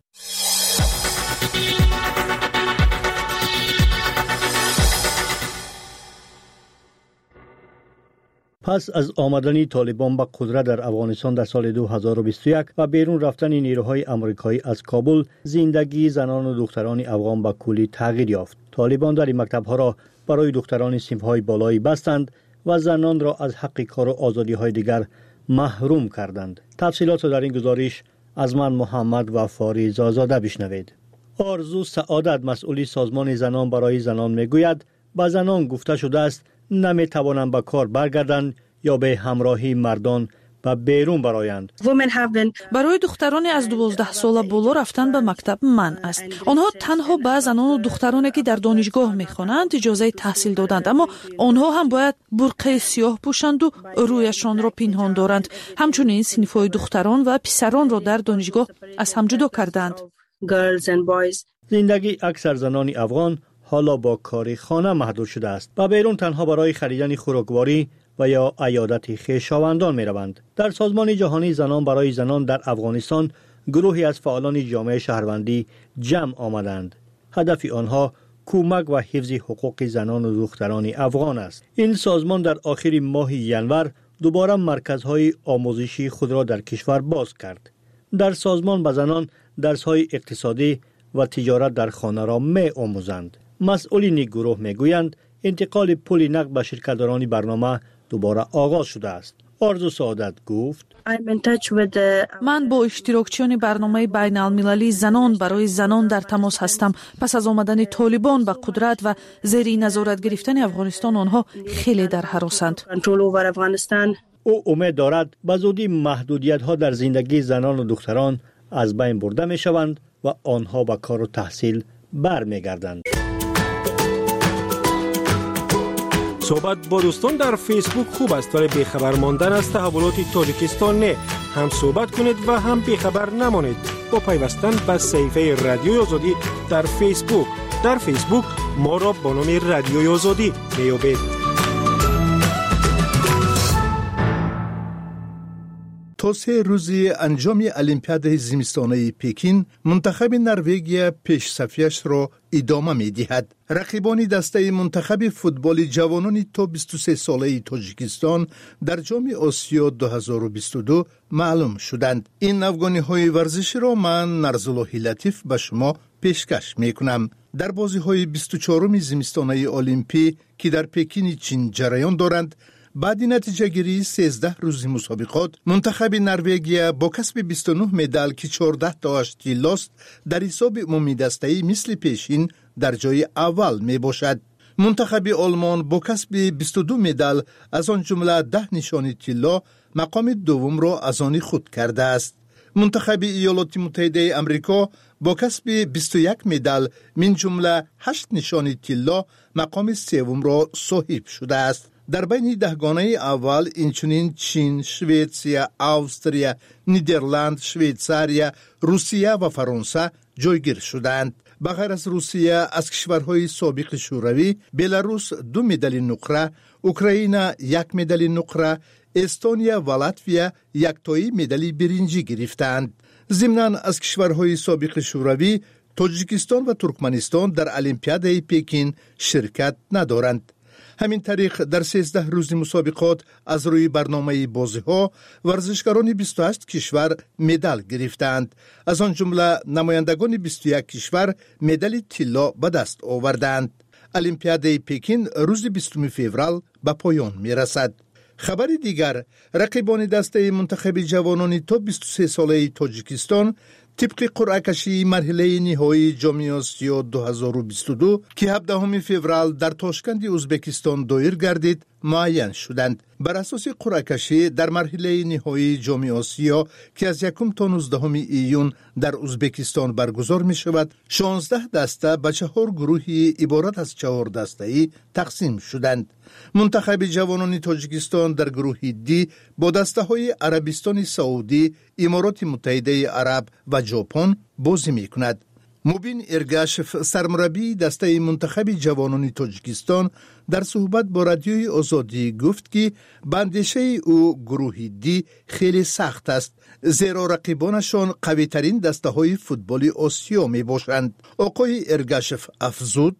پس از آمدن طالبان به قدرت در افغانستان در سال دو هزار و بیست و یک و بیرون رفتن نیروهای آمریکایی از کابل، زندگی زنان و دختران افغان به کلی تغییر یافت. طالبان در این مکتب‌ها را برای دختران صنف‌های بالایی بستند و زنان را از حق کار و آزادی‌های دیگر محروم کردند. تفصیلات را در این گزارش از من محمد و فاریز آزاده بشنوید. آرزو سعادت مسئولی سازمان زنان برای زنان میگوید با زنان گفته شده است نمی توانند به کار برگردند یا به همراهی مردان و بیرون برایند. برای دخترانی از دوازده ساله بالا رفتن به مکتب منع است. آنها تنها به زنان و دخترانی که در دانشگاه میخوانند اجازه تحصیل دادند، اما آنها هم باید برقع سیاه پوشند و رویشان را پنهان دارند. همچنین صنف‌های دختران و پسران را در دانشگاه از هم جدا کردند. زندگی اکثر زنان افغان حالا با کار خانه محدود شده است. با بیرون تنها برای خریدن خوراکواری و یا عیادت خویشاوندان می روند. در سازمان جهانی زنان برای زنان در افغانستان گروهی از فعالان جامعه شهروندی جمع آمدند. هدف آنها کمک و حفظ حقوق زنان و دختران افغان است. این سازمان در آخر ماه ینور دوباره مرکزهای آموزشی خود را در کشور باز کرد. در سازمان به زنان درس‌های اقتصادی و تجارت در خانه را می آموزند. مسئولین گروه می گویند انتقال پول نقد به شرکت‌داران برنامه دوباره آغاز شده است. آرزو سعادت گفت من با اشتراکچیان برنامه بین المللی زنان برای زنان در تماس هستم. پس از آمدن طالبان به قدرت و زیر نظارت گرفتن افغانستان آنها خیلی در هراسند. او امید دارد به زودی محدودیت‌ها در زندگی زنان و دختران از بین برده می شوند و آنها به کار و تحصیل برمیگردند. صحبت با دوستان در فیسبوک خوب است ولی بیخبر ماندن از تحولات تاجیکستان نه. هم صحبت کنید و هم بیخبر نمانید با پیوستن به صفحه رادیوی آزادی در فیسبوک. در فیسبوک ما را با نام رادیوی آزادی میابید. تا سه روزی انجام المپیاد زمستانه پکین منتخب نروژ پیش صفیش را ادامه می دهد. رقیبان دسته منتخب فوتبال جوانان تا بیست و سه ساله تاجیکستان در جام آسیا دو هزار و بیست و دو معلوم شدند. این افغانی های ورزشی را من نرزالله لطیف به شما پیشکش می کنم. در بازی های بیست و چهارم زمستانه المپی که در پکین چین جریان دارند، بعد نتیجه گیری سیزده روز مسابقات منتخب نروژ با کسب بیست و نه مدال که چهارده تاش طلاست در حساب عمومی دسته‌ای مثل پیشین در جای اول می باشد. منتخب آلمان با کسب بیست و دو مدال از آن جمله ده نشان طلا مقام دوم را از آن خود کرده است. منتخب ایالات متحده آمریکا با کسب بیست و یک مدال من جمله هشت نشان طلا مقام سوم را صاحب شده است. در بین دهگانه اول اینچنین چین، شویتسیا، استرالیا، نیدرلند، شویتزاریا، روسیه و فرانسه جایگیر شدند. بغیر از روسیه از کشورهای سابق شوروی بلاروس دو مدال نقره، اوکراین یک مدال نقره، استونیا و لاتویا یک تایی مدال برنجی گرفتند. ضمناً از کشورهای سابق شوروی تاجیکستان و ترکمنستان در المپیاد پکین شرکت ندارند. همین طریق در سیزده روز مسابقات از روی برنامه بازی‌ها ورزشکاران بیست و هشت کشور مدال گرفتند. از آن جمله نمایندگان بیست و یک کشور مدال طلا به دست آوردند. المپیاد پکین روز بیستم فوریه به پایان می‌رسد. خبر دیگر، رقیبان دسته منتخب جوانان تا بیست و سه ساله تاجیکستان طبق قرعه کشی مرحله نهایی جام آسیا دو هزار و بیست و دو که هفدهم فوریه در تاشکند ازبکستان دایر گردید معین شدند. بر اساس قرعه کشی در مرحله نهایی جام آسیا که از یکم تا نوزدهم ایون در ازبکستان برگزار می شود، شانزده دسته به چهار گروهی عبارت از چهار دسته‌ای تقسیم شدند. منتخب جوانان تاجیکستان در گروه دی با دسته های عربستان سعودی، امارات متحده عرب و ژاپن بازی می کند. مبین ارگاشف سرمربی دسته منتخب جوانان تاجیکستان در صحبت با رادیوی آزادی گفت که اندیشه او گروه دی خیلی سخت است، زیرا رقیبانشان قوی ترین دسته های فوتبال آسیا می باشند. آقای ارگاشف افزود: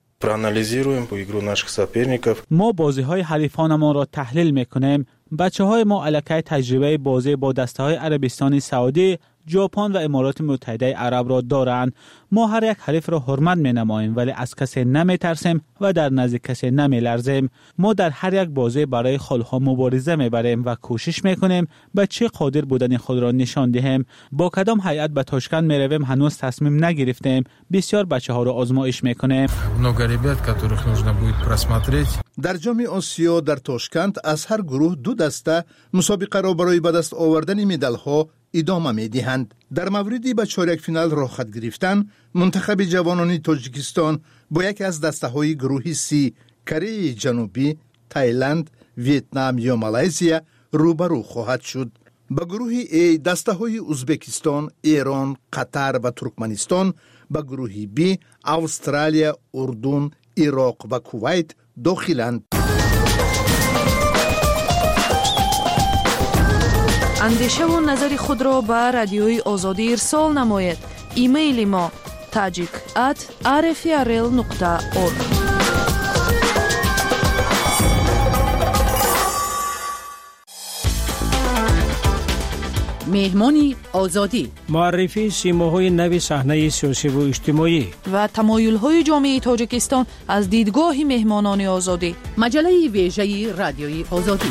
ما بازی های حریفانمان را تحلیل میکنیم. بچه های ما علاقه تجربه بازی با دسته های عربستان سعودی، ژاپن و امارات متحده عرب را دارند. ما هر یک حریف را حرمت می نماییم، ولی از کسی نمی ترسیم و در نزد کسی نمی لرزیم. ما در هر یک بازی برای خلها مبارزه می بریم و کوشش می کنیم به چه قادر بودن خود را نشان دهیم. با کدام هیئت به تاشکند می رویم هنوز تصمیم نگرفتیم. بسیار بچه ها را آزمایش می کنیم. در جام آسیا در تاشکند از هر گروه دو دسته مسابقه را برای به دست آوردن مدال ها ادامه می دهند. در موردی به چهارک فینال راه خط گرفتن، منتخب جوانان تاجیکستان با یکی از دسته های گروه سی، کره جنوبی، تایلند، ویتنام یا مالایزیا روبرو خواهد شد. به گروه ای دسته های ازبکستان، ایران، قطر و ترکمنستان، به گروه بی استرالیا، اردن، عراق و کویت داخلند. اندیشه و نظر خود را به رادیوی آزادی ارسال نماید. ایمیل ما tajik at r f r l نقطه org. مهمانی آزادی، معرفی سیماهای نوی صحنه سیاسی و اجتماعی و تمایل‌های جامعه تاجیکستان از دیدگاه مهمانان آزادی. مجله ویژه رادیوی آزادی.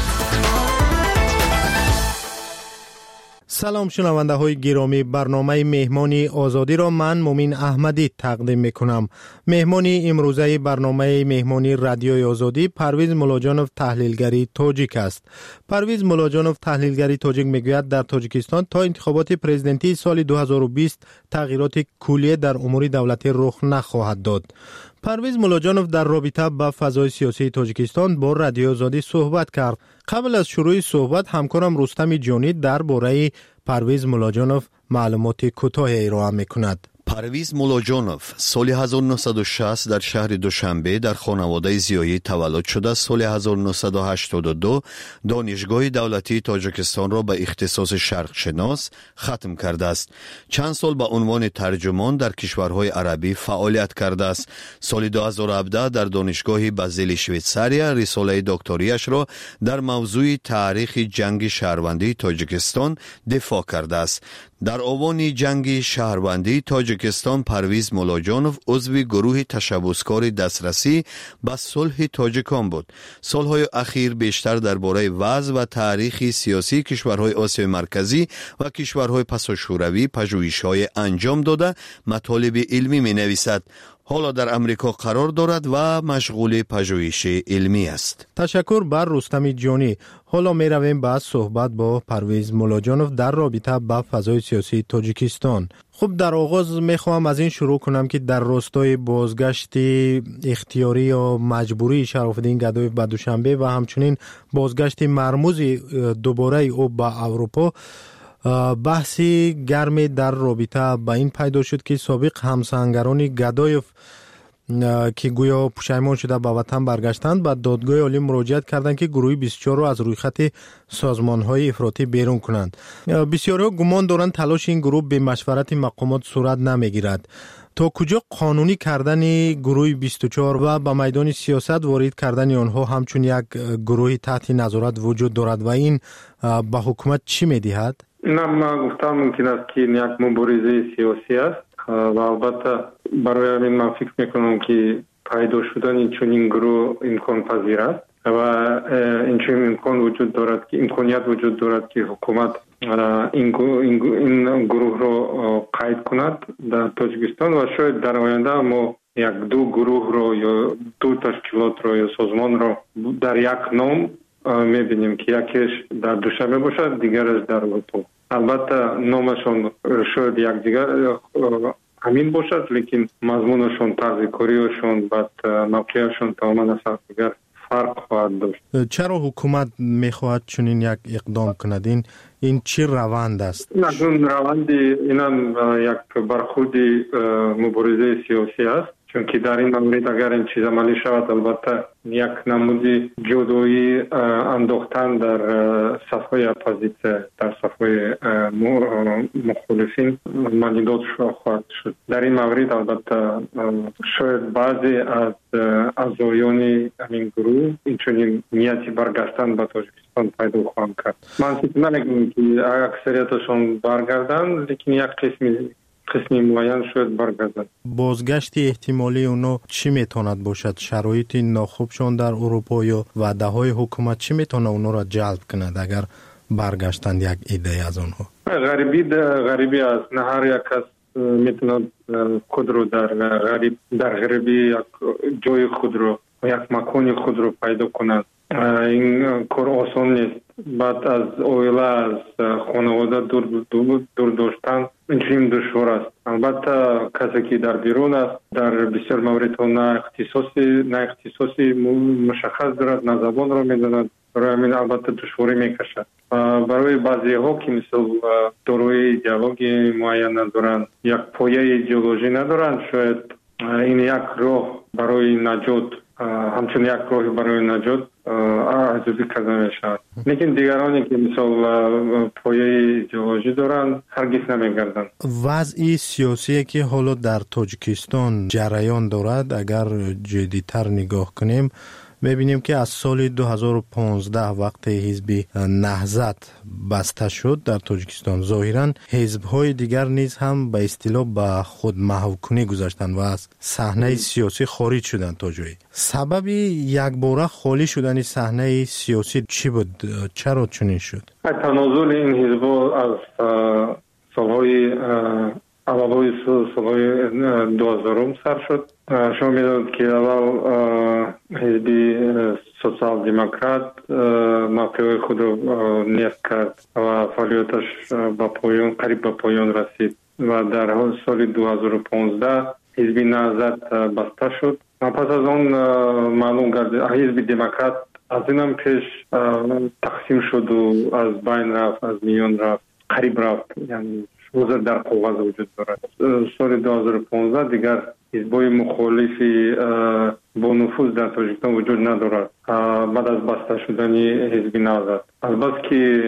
سلام شنونده های گرامی، برنامه مهمانی آزادی را من مومین احمدی تقدیم می کنم. مهمانی امروزه برنامه مهمانی رادیوی آزادی پرویز مولاجانوف تحلیلگری تاجیک است. پرویز مولاجانوف تحلیلگری تاجیک می گوید در تاجیکستان تا انتخابات پرزیدنتی سال دو هزار و بیست تغییرات کلی در امور دولتی رخ نخواهد داد. پرویز مولاجانوف در رابطه با فضای سیاسی تاجیکستان با رادیوی آزادی صحبت کرد. قبل از شروع صحبت همکارم رستم جانی درباره پرویز مولاجانوف معلومات کوتاهی ارائه می‌کند. پرویز مولاجانوف سال هزار و نهصد و شصت در شهر دوشنبه در خانواده زیایی تولد شده. سال هزار و نهصد و هشتاد و دو دانشگاه دولتی تاجیکستان را به اختصاص شرق شناس ختم کرده است. چند سال به عنوان ترجمان در کشورهای عربی فعالیت کرده است. سال دو هزار و هفده در دانشگاه بازل شویتزاریا رساله دکتریش را در موضوع تاریخ جنگ شهروندی تاجیکستان دفاع کرده است. در آوان جنگ شهروندی تاجیکستان پرویز مولاجانوف عضو گروه تشبسکار دسترسی به صلح تاجیکان بود. سالهای اخیر بیشتر درباره وضع و تاریخ سیاسی کشورهای آسیای مرکزی و کشورهای پساشوروی پژوهش‌های انجام داده مطالب علمی می‌نویسد. حالا در امریکا قرار دارد و مشغول پژوهش علمی است. تشکر بر رستم جانی. حالا می رویم به صحبت با پرویز مولاجانوف در رابطه با فضای سیاسی تاجیکستان. خب در آغاز می خواهم از این شروع کنم که در راستای بازگشت اختیاری یا مجبوری شراف‌الدین گدایف به دوشنبه و همچنین بازگشت مرموز دوباره او به اروپا، بحثی گرمی در رابطه با این پیدا شد که سابق همسنگران گدایف که گویا پشیمان شده به وطن برگشتند به دادگاه عالی مراجعت کردند که گروه بیست و چهار را از روی خط سازمان‌های افراطی بیرون کنند. بسیاری گمان دارند تلاش این گروه به مشورت مقامات صورت نمیگیرد. تا کجا قانونی کردن گروه بیست و چهار و به میدان سیاست وارد کردن آنها همچون یک گروه تحت نظارت وجود دارد و این به حکومت چی می‌دهد؟ نه، ما گفتم ممکن است که یک مبارزه سیاسی است و البته برای همین من فکر میکنم که پیدا شدن این چنین گروه امکان پذیر است و این چنین امکان وجود دارد که امکانیت وجود دارد که حکومت این این گروه رو قید کند در تاجیکستان و شاید در آینده ما یک دو گروه رو یا دو تشکیلات رو یا سازمان رو در یک نام میبینیم که یکیش در دوشنبه باشد، دیگرش در اروپا. البته نامشون شاید یک دیگر همین باشد، لیکن مضمونشون، طرز کاریشون، بعد موقعشون تماما از دیگر فرق خواهد داشت. چرا حکومت میخواهد چنین یک اقدام کند؟ این این چی روند است؟ نه، اون روند اینم یک برخورد مبارزه سیاسی است، چون که در این مورد اگر این چیز عملی شود البته یک نمودی جدایی انداختن در صفحه اپوزیسیون، در صفحه مخالفین مانیدات خواهد شد. در این مورد البته شاید بعضی از اعضایان این گروه این چنین نیتی برگشتن به تاجیکستان پیدا خواهند کرد. من فکر نمی‌کنم که اکثریتشون برگردن، لیکن یک قسمی قسمی معین شاید برگردن. بازگشت احتمالی اونا چی میتواند باشد؟ شرایط ناخوبشان در اروپا یا وعده های حکومت چی میتونه اونا را جلب کند اگر برگشتند یک ایده از آنها؟ غریبی غریبی است. نه هر یک کس میتونه خود رو در غریب در غریبی یک جای خود رو یک مکان خود رو پیدا کند. این کار آسان نیست. بعد از اویله از خانواده دور دور, دور داشتن این دشوار است. البته کسی که در بیرون است در بسیار موردها نه اختصاصی نه اختصاصی مشخص دارد، نه زبان را میداند، برای همین البته دشواری میکشد. برای بعضی ها که مثل داروی ایدئولوژی معین ندارند، یک پایه ایدئولوژی ندارند، شاید این یک راه برای نجات همچون یک راه برای نجات ارزیابی کرده میشود. لیکن دیگرانی که مثل پایه ایدئولوژی دارند هرگز نمیگردند. وضع سیاسی که حالا در تاجیکستان جریان دارد اگر جدی‌تر نگاه کنیم میبینیم که از سال دو هزار و پانزده وقت حزب نهضت بسته شد در تاجیکستان، ظاهراً حزب‌های دیگر نیز هم به اصطلاح به خود محوکنی گذاشتند و از صحنه سیاسی خارج شدند تا جایی. سبب یک باره خالی شدن صحنه سیاسی چی بود؟ چرا چنین شد؟ تنازل این حزب‌ها از سالهای اولای سالهای دو هزارم سر شد. شما میدونید که اول حزب سوسیال دموکرات موقع خود رو نیست کرد و فعالیتش به پایان قریب به پایان رسید و در سال دو هزار و پانزده حزب نهضت بسته شد. پس از آن معلوم گردید حزب دموکرات از اینم پیش تقسیم شد و از بین رفت، از میان رفت، قریب رفت، یعنی وضع در کاغذ وجود دارد. سال دو هزار و پانزده دیگر حزب‌های مخالفی با نفوذ در تاجیکستان وجود ندارد بعد از بسته شدن حزب نهضت. البته که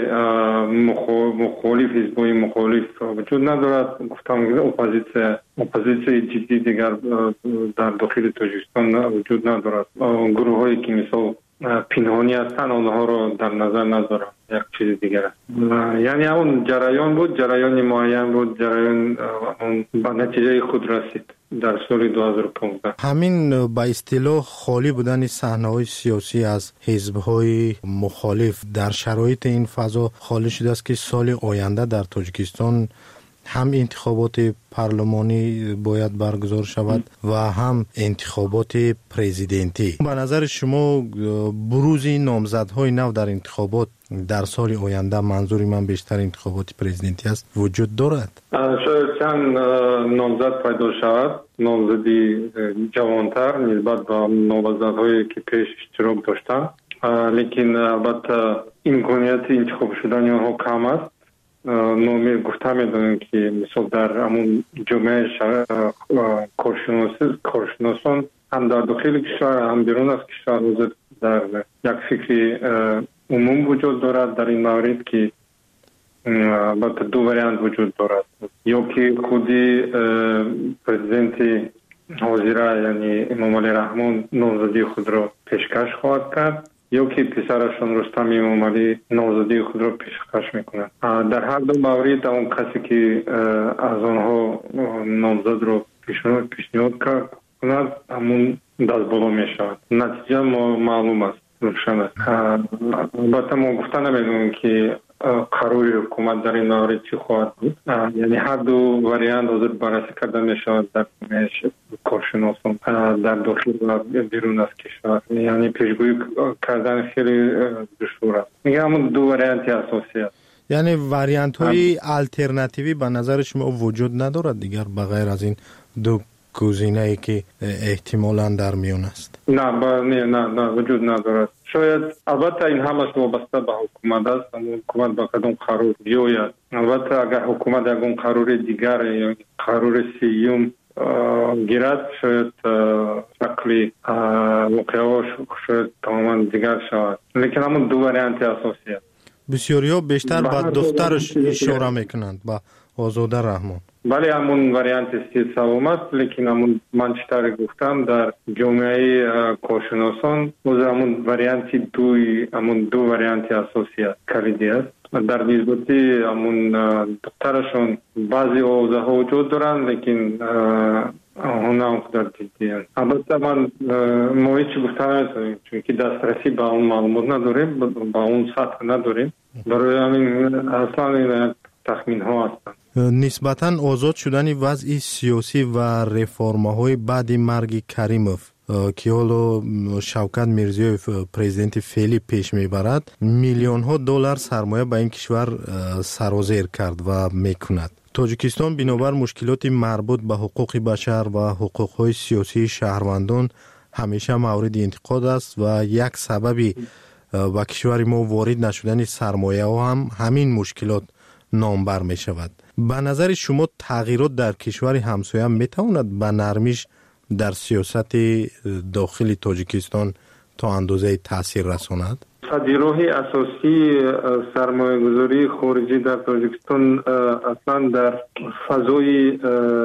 مخالف حزب‌های مخالف وجود ندارد، گفتم اپوزیسیون اپوزیسیون جدی دیگر در داخل تاجیکستان وجود ندارد. گروه‌هایی که مثل پنهانی هستند آنها رو در نظر ندارم، یک چیز دیگر است. یعنی اون جریان بود، جریان معین بود، جریان به نتیجه خود رسید در سال دو هزار و پانزده. همین با اصطلاح خالی بودن صحنه‌های سیاسی از حزب‌های مخالف در شرایط این فضا خالی شده است که سال آینده در تاجیکستان هم انتخابات پارلمانی باید برگزار شود و هم انتخابات پرزیدنتی. به نظر شما بروز نامزدهای نو در انتخابات در سال آینده، منظوری من بیشتر انتخابات پرزیدنتی است، وجود دارد؟ شاید چند نامزد پیدا شود، نامزدی جوانتر نسبت به نامزدهایی که پیش اشتراک داشتند، لیکن البته امکانیت انتخاب شدن آنها کم است. نومی گفته میدونم که مثلا در همون جامعه کارشناسان هم در داخل کشور هم بیرون از کشور در یک فکر عموم وجود دارد در این مورد که البته دو وریانت وجود دارد، یا که خودی پرزیدنت حاضره یعنی امام علی رحمان نامزدی خود را پیشکش خواهد کرد، یا که پسرشون رستم امام علی نامزدی خود را پیشکش میکنند. در هر دو مورد اون کسی که از آنها نامزد را پیشنهاد پیشنهاد کند همون دست بالا میشود. نتیجه معلوم است، روشن است. البته ما گفته نمیدونیم که قراری حکومت در این مورد چی خواهد بود. یعنی هر دو وریانت حاضر بررسی کرده می شود در کارشناسان در داخل و بیرون از کشور. یعنی پیشگویی کردن خیلی دشوار است. میگم همون دو وریانت اساسی است. یعنی وریانت های الटरनेटिव्ی به نظر شما وجود ندارد دیگر بغیر از این دو گزینه ای که احتمالاً در میون است؟ نه نه نه نه وجود ندارد. شاید البته این همش وابسته به حکومت است. حکومت با کدام قرار بیاید. البته اگر حکومت یکون قرار دیگر یا قرار سیوم گیرد شاید شکلی واقعاش شاید تماما دیگر شود. لیکن همون دو وریانت اساسی است. بسیاری ها بیشتر با دخترش اشاره میکنند، با آزاده رحمان. بله همون وریانت سوم است، لیکن همون من چطور گفتم در جامعه کارشناسان همون وریانت دوی همون دو وریانت اساسی است، کلیدی است. در نسبتی همون دخترشون بعضی آوازه ها وجود دارند، لیکن اونا هم در جدی هست. البته من ما هیچ گفته نمیتونیم چون که دسترسی به اون معلومات نداریم، به اون سطح نداریم. برای همین اصلا تخمین ها هستند. نسبتاً آزاد شدن وضع سیاسی و رفرم‌های بعد مرگ کریموف که حالا شوکت میرزیویف پرزیدنت فعلی پیش میبرد، میلیون ها دلار سرمایه به این کشور سرازیر کرد و میکند. تاجیکستان بنابر مشکلات مربوط به حقوق بشر و حقوق‌های سیاسی شهروندان همیشه مورد انتقاد است و یک سببی به کشور ما وارد نشدن سرمایه ها هم همین مشکلات نامبر می شود. به نظر شما تغییرات در کشور همسایه می تواند به نرمیش در سیاست داخلی تاجیکستان تا اندازه تاثیر رساند؟ راه اساسی سرمایه گذاری خارجی در تاجیکستان اصلا در فضای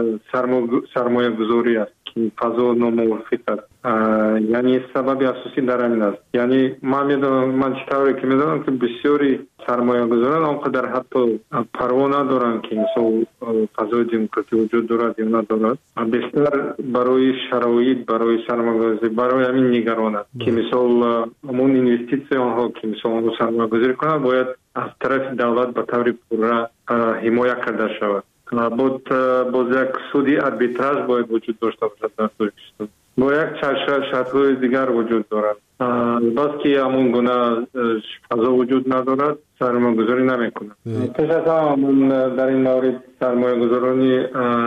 سرمایه گذاری است که فضا ناموافق است. یعنی سبب اساسی در همین است. یعنی من میدونم من چطوری که میدونم که بسیاری سرمایه گذاران آنقدر حتی پروا ندارن که مثلا فضای دموکراسی وجود دارد یا ندارد، بیشتر برای شرایط برای سرمایه گذاری برای همین نگران است که مثلا همون اینوستیسی آنها که مثلا آنها سرمایه گذاری کنند باید از طرف دولت به طور پوره حمایت کرده شود. بود باز یک سودی اربیتراژ باید وجود داشته باشد در تاجیکستان. با یک شرط‌های دیگر وجود دارد. بس که همون گونه فضا وجود ندارد سرمایه گذاری نمی کند. پیش از همون در این مورد سرمایه گذارانی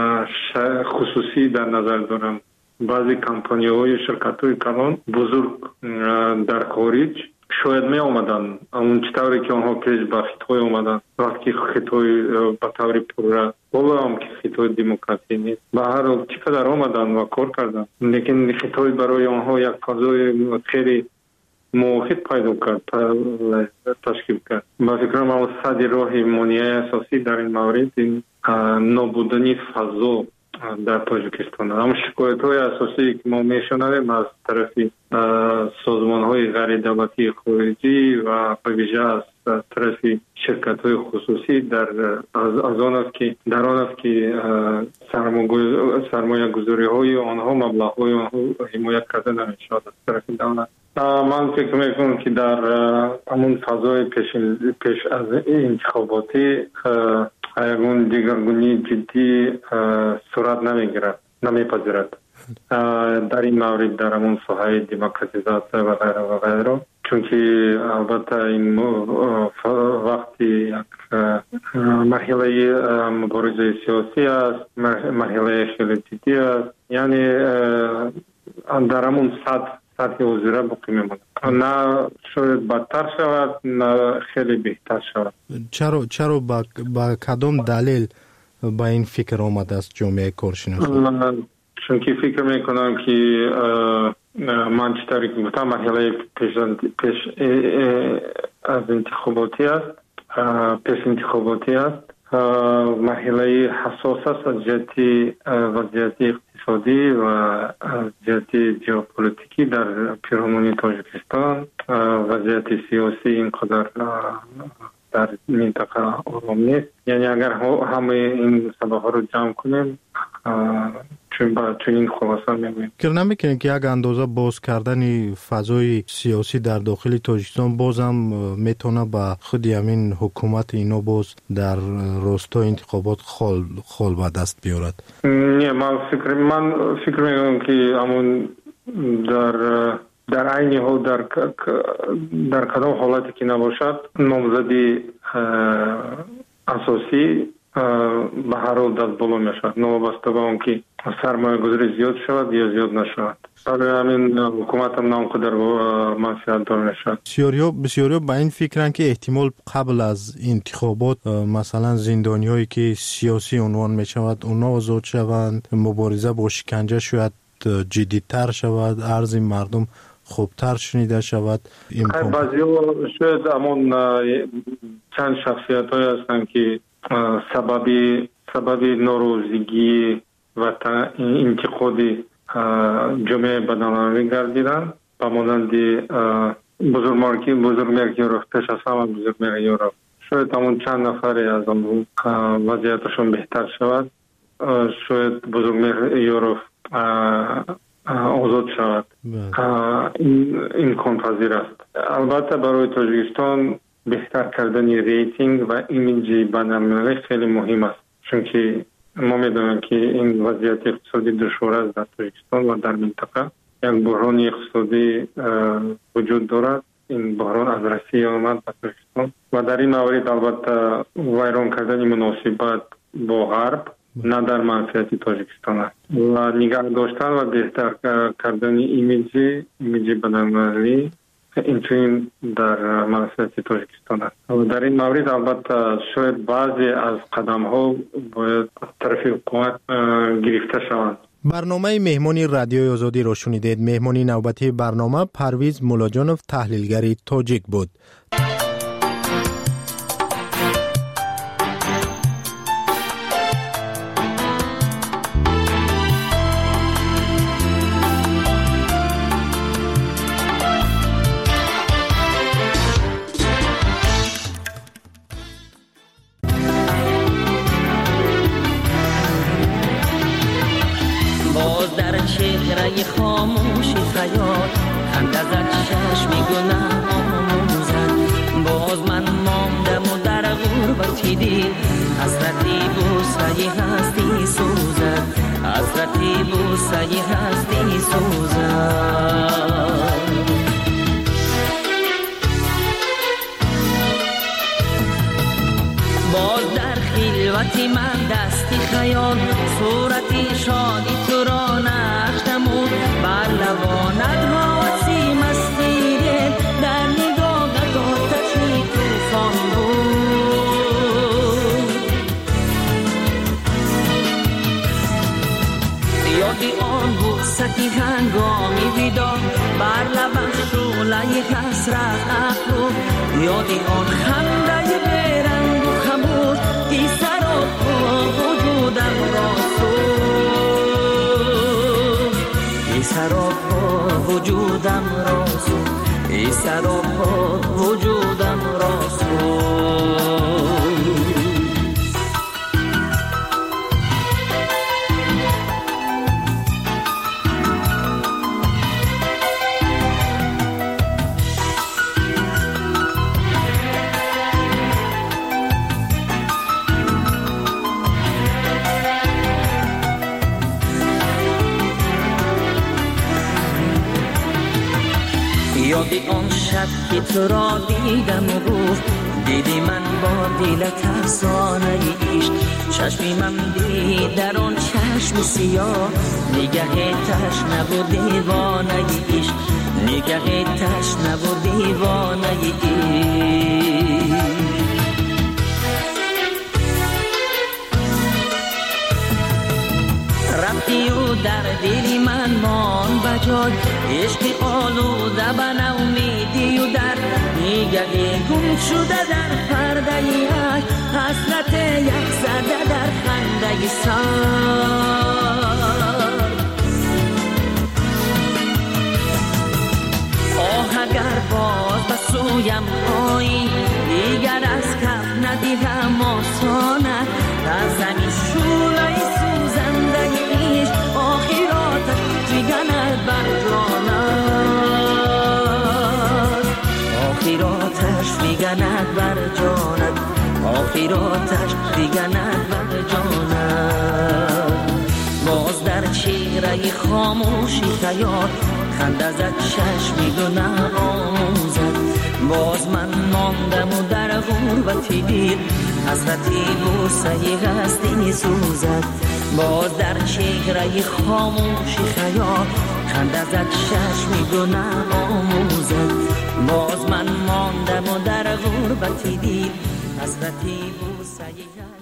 خصوصی در نظر دارم. بعضی کمپانی های شرکت های کلان بزرگ در خارج شاید می آمدن اون چطوری که آنها پیش به خطای آمدن وقتی خطای به طور پوره بالا هم که خطای دموکراسی نیست به هر حال چقدر آمدن و کار کردن، لیکن خطای برای آنها یک فضای خیلی موافق پیدا کرد تشکیل کرد. با فکرم ما صد راه مانع اساسی در این مورد این نابودنی فضا در تاجیکستان. اما شکایت های اساسی که ما میشنویم از طرف سازمان های غیر دولتی خارجی و به ویژه از طرف شرکت های خصوصی در از, از آن است که در آن است که سرمایه گذاری های آنها مبلغ های آنها حمایت کرده نمیشود از طرف دولت. من فکر میکنم که در همون فضای پیش, پیش از انتخاباتی اون دیگرگونی جدی صورت نمیگیرد، نمیپذیرد. در این مورد در همون ساحه دموکراتیزاسیون و غیره و غیره، چون که البته این وقتی یک مرحله مبارزه سیاسی است، مرحله خیلی جدی است، یعنی در همون سطح سطح وزیره باقی میمونه، نه شاید بدتر شود نه خیلی بهتر شود. چرا چرا با, با کدام دلیل با این فکر آمده است جامعه کارشناس؟ چون که فکر میکنم که من چطوری که گفتم مرحله پیش, پیش از انتخاباتی است، پیش انتخاباتی است، مرحله حساس است از جهت وضعیت اقتصادی و از جهت ژئوپلیتیکی در پیرامون تاجیکستان. وضعیت سیاسی اینقدر در منطقه آرام نیست. یعنی اگر همه این سبب‌ها رو جمع کنیم چون با چنین خلاصه می‌بینیم. فکر نمی‌کنید که یک اندازه باز کردن فضای سیاسی در داخل تاجیکستان بازم میتونه با خود همین حکومت اینو باز در راستای انتخابات خال خال به دست بیارد؟ نه، من فکر من فکر می‌کنم که همون در در عین حال در در کدام حالتی که نباشد نامزدی اساسی به هر حال دست بالا میشود، نوابسته به اون که سرمایه گذاری زیاد شود یا زیاد نشود. برای همین حکومت هم نامقدر منفعت دار میشود. بسیاری بسیاری به این فکرن که احتمال قبل از انتخابات مثلا زندانیایی که سیاسی عنوان میشود اونا آزاد شوند، مبارزه با شکنجه شاید جدی‌تر شود، ارز مردم خوبتر شنیده شود. بعضی ها شاید همون چند شخصیت های هستن که سببی سببی ناروزگی و انتقادی جامعه بدنامی گردیدن با مانند بزرگمارکی بزرگمرکی رو پیش از همه بزرگمرکی رو شاید همون چند نفری از اون وضعیتشون بهتر شود، شاید بزرگمرکی رو آزاد شود. این امکان پذیر است. البته برای تاجیکستان بهتر کردن ریتینگ و ایمیج بین‌المللی خیلی مهم است، چون که ما میدونیم که این وضعیت اقتصادی دشوار است در تاجیکستان و در منطقه. یک بحران اقتصادی وجود دارد. این بحران از روسیه آمد به تاجیکستان و در این مورد البته ویران کردن مناسبات با غرب نه در منفعت تاجیکستان است و نگاه داشتن و بهتر کردن ایمیج ایمیج بین‌المللی این در منفعت تاجیکستان است. و در این مورد البته شاید بعضی از قدم ها باید از طرف حکومت گرفته شوند. برنامه مهمانی رادیوی آزادی را شنیدید. مهمانی نوبتی برنامه پرویز مولاجانوف تحلیلگری تاجیک بود. چهره خاموش خیال خند ازت چشم گناه آموزد، باز من ماندم و در غربتی دل حسرتی بوسه هستی سوزد، حسرتی بوسه هستی سوزد. باز در خلوتی من دستی خیال صورتی شادی تو را نقش نمود، بر لبانت حواسی مستی دل در نگاهت آتشی طوفان بود. یادی آن بوستی هنگامی بیدار بر لبم شعله حسرت افروخت، یادی آن خنده بیرنگ و خموش ای سراپا وجودم را سوخت، ای سراپا وجودم را سوخت، ای سراپا وجودم را سوخت. یاد آن شب که تو را دیدم و گفت دیدی من با دلت افسانه عشق چشمی من دید در آن چشم سیاه نگه تشنه و دیوانه عشق نگه تشنه و دیوانه عشق رفتی و در دلی من مان بجای عشق آلوده به نومیدی و در نگه گم شده در پرده عشق حسرت یک زده در خنده سر آه اگر باز به سویم آیی دیگر از کف ندیدم آسانت در زمین شوله سوزنده عشق آخراتش میگند بر جانت آخراتش میگند بر جانت آخراتش میگند بر جانت باز در چهره خاموشی خیال خنده زد چشمی دو آموزد باز من ماندم و در غربتی دیر حسرتی بوسه هستی سوزد باز در چهره خاموشی خیال خنده زد چشمی دو آموزد باز من ماندم و در غربتی دیر حسرتی بوسه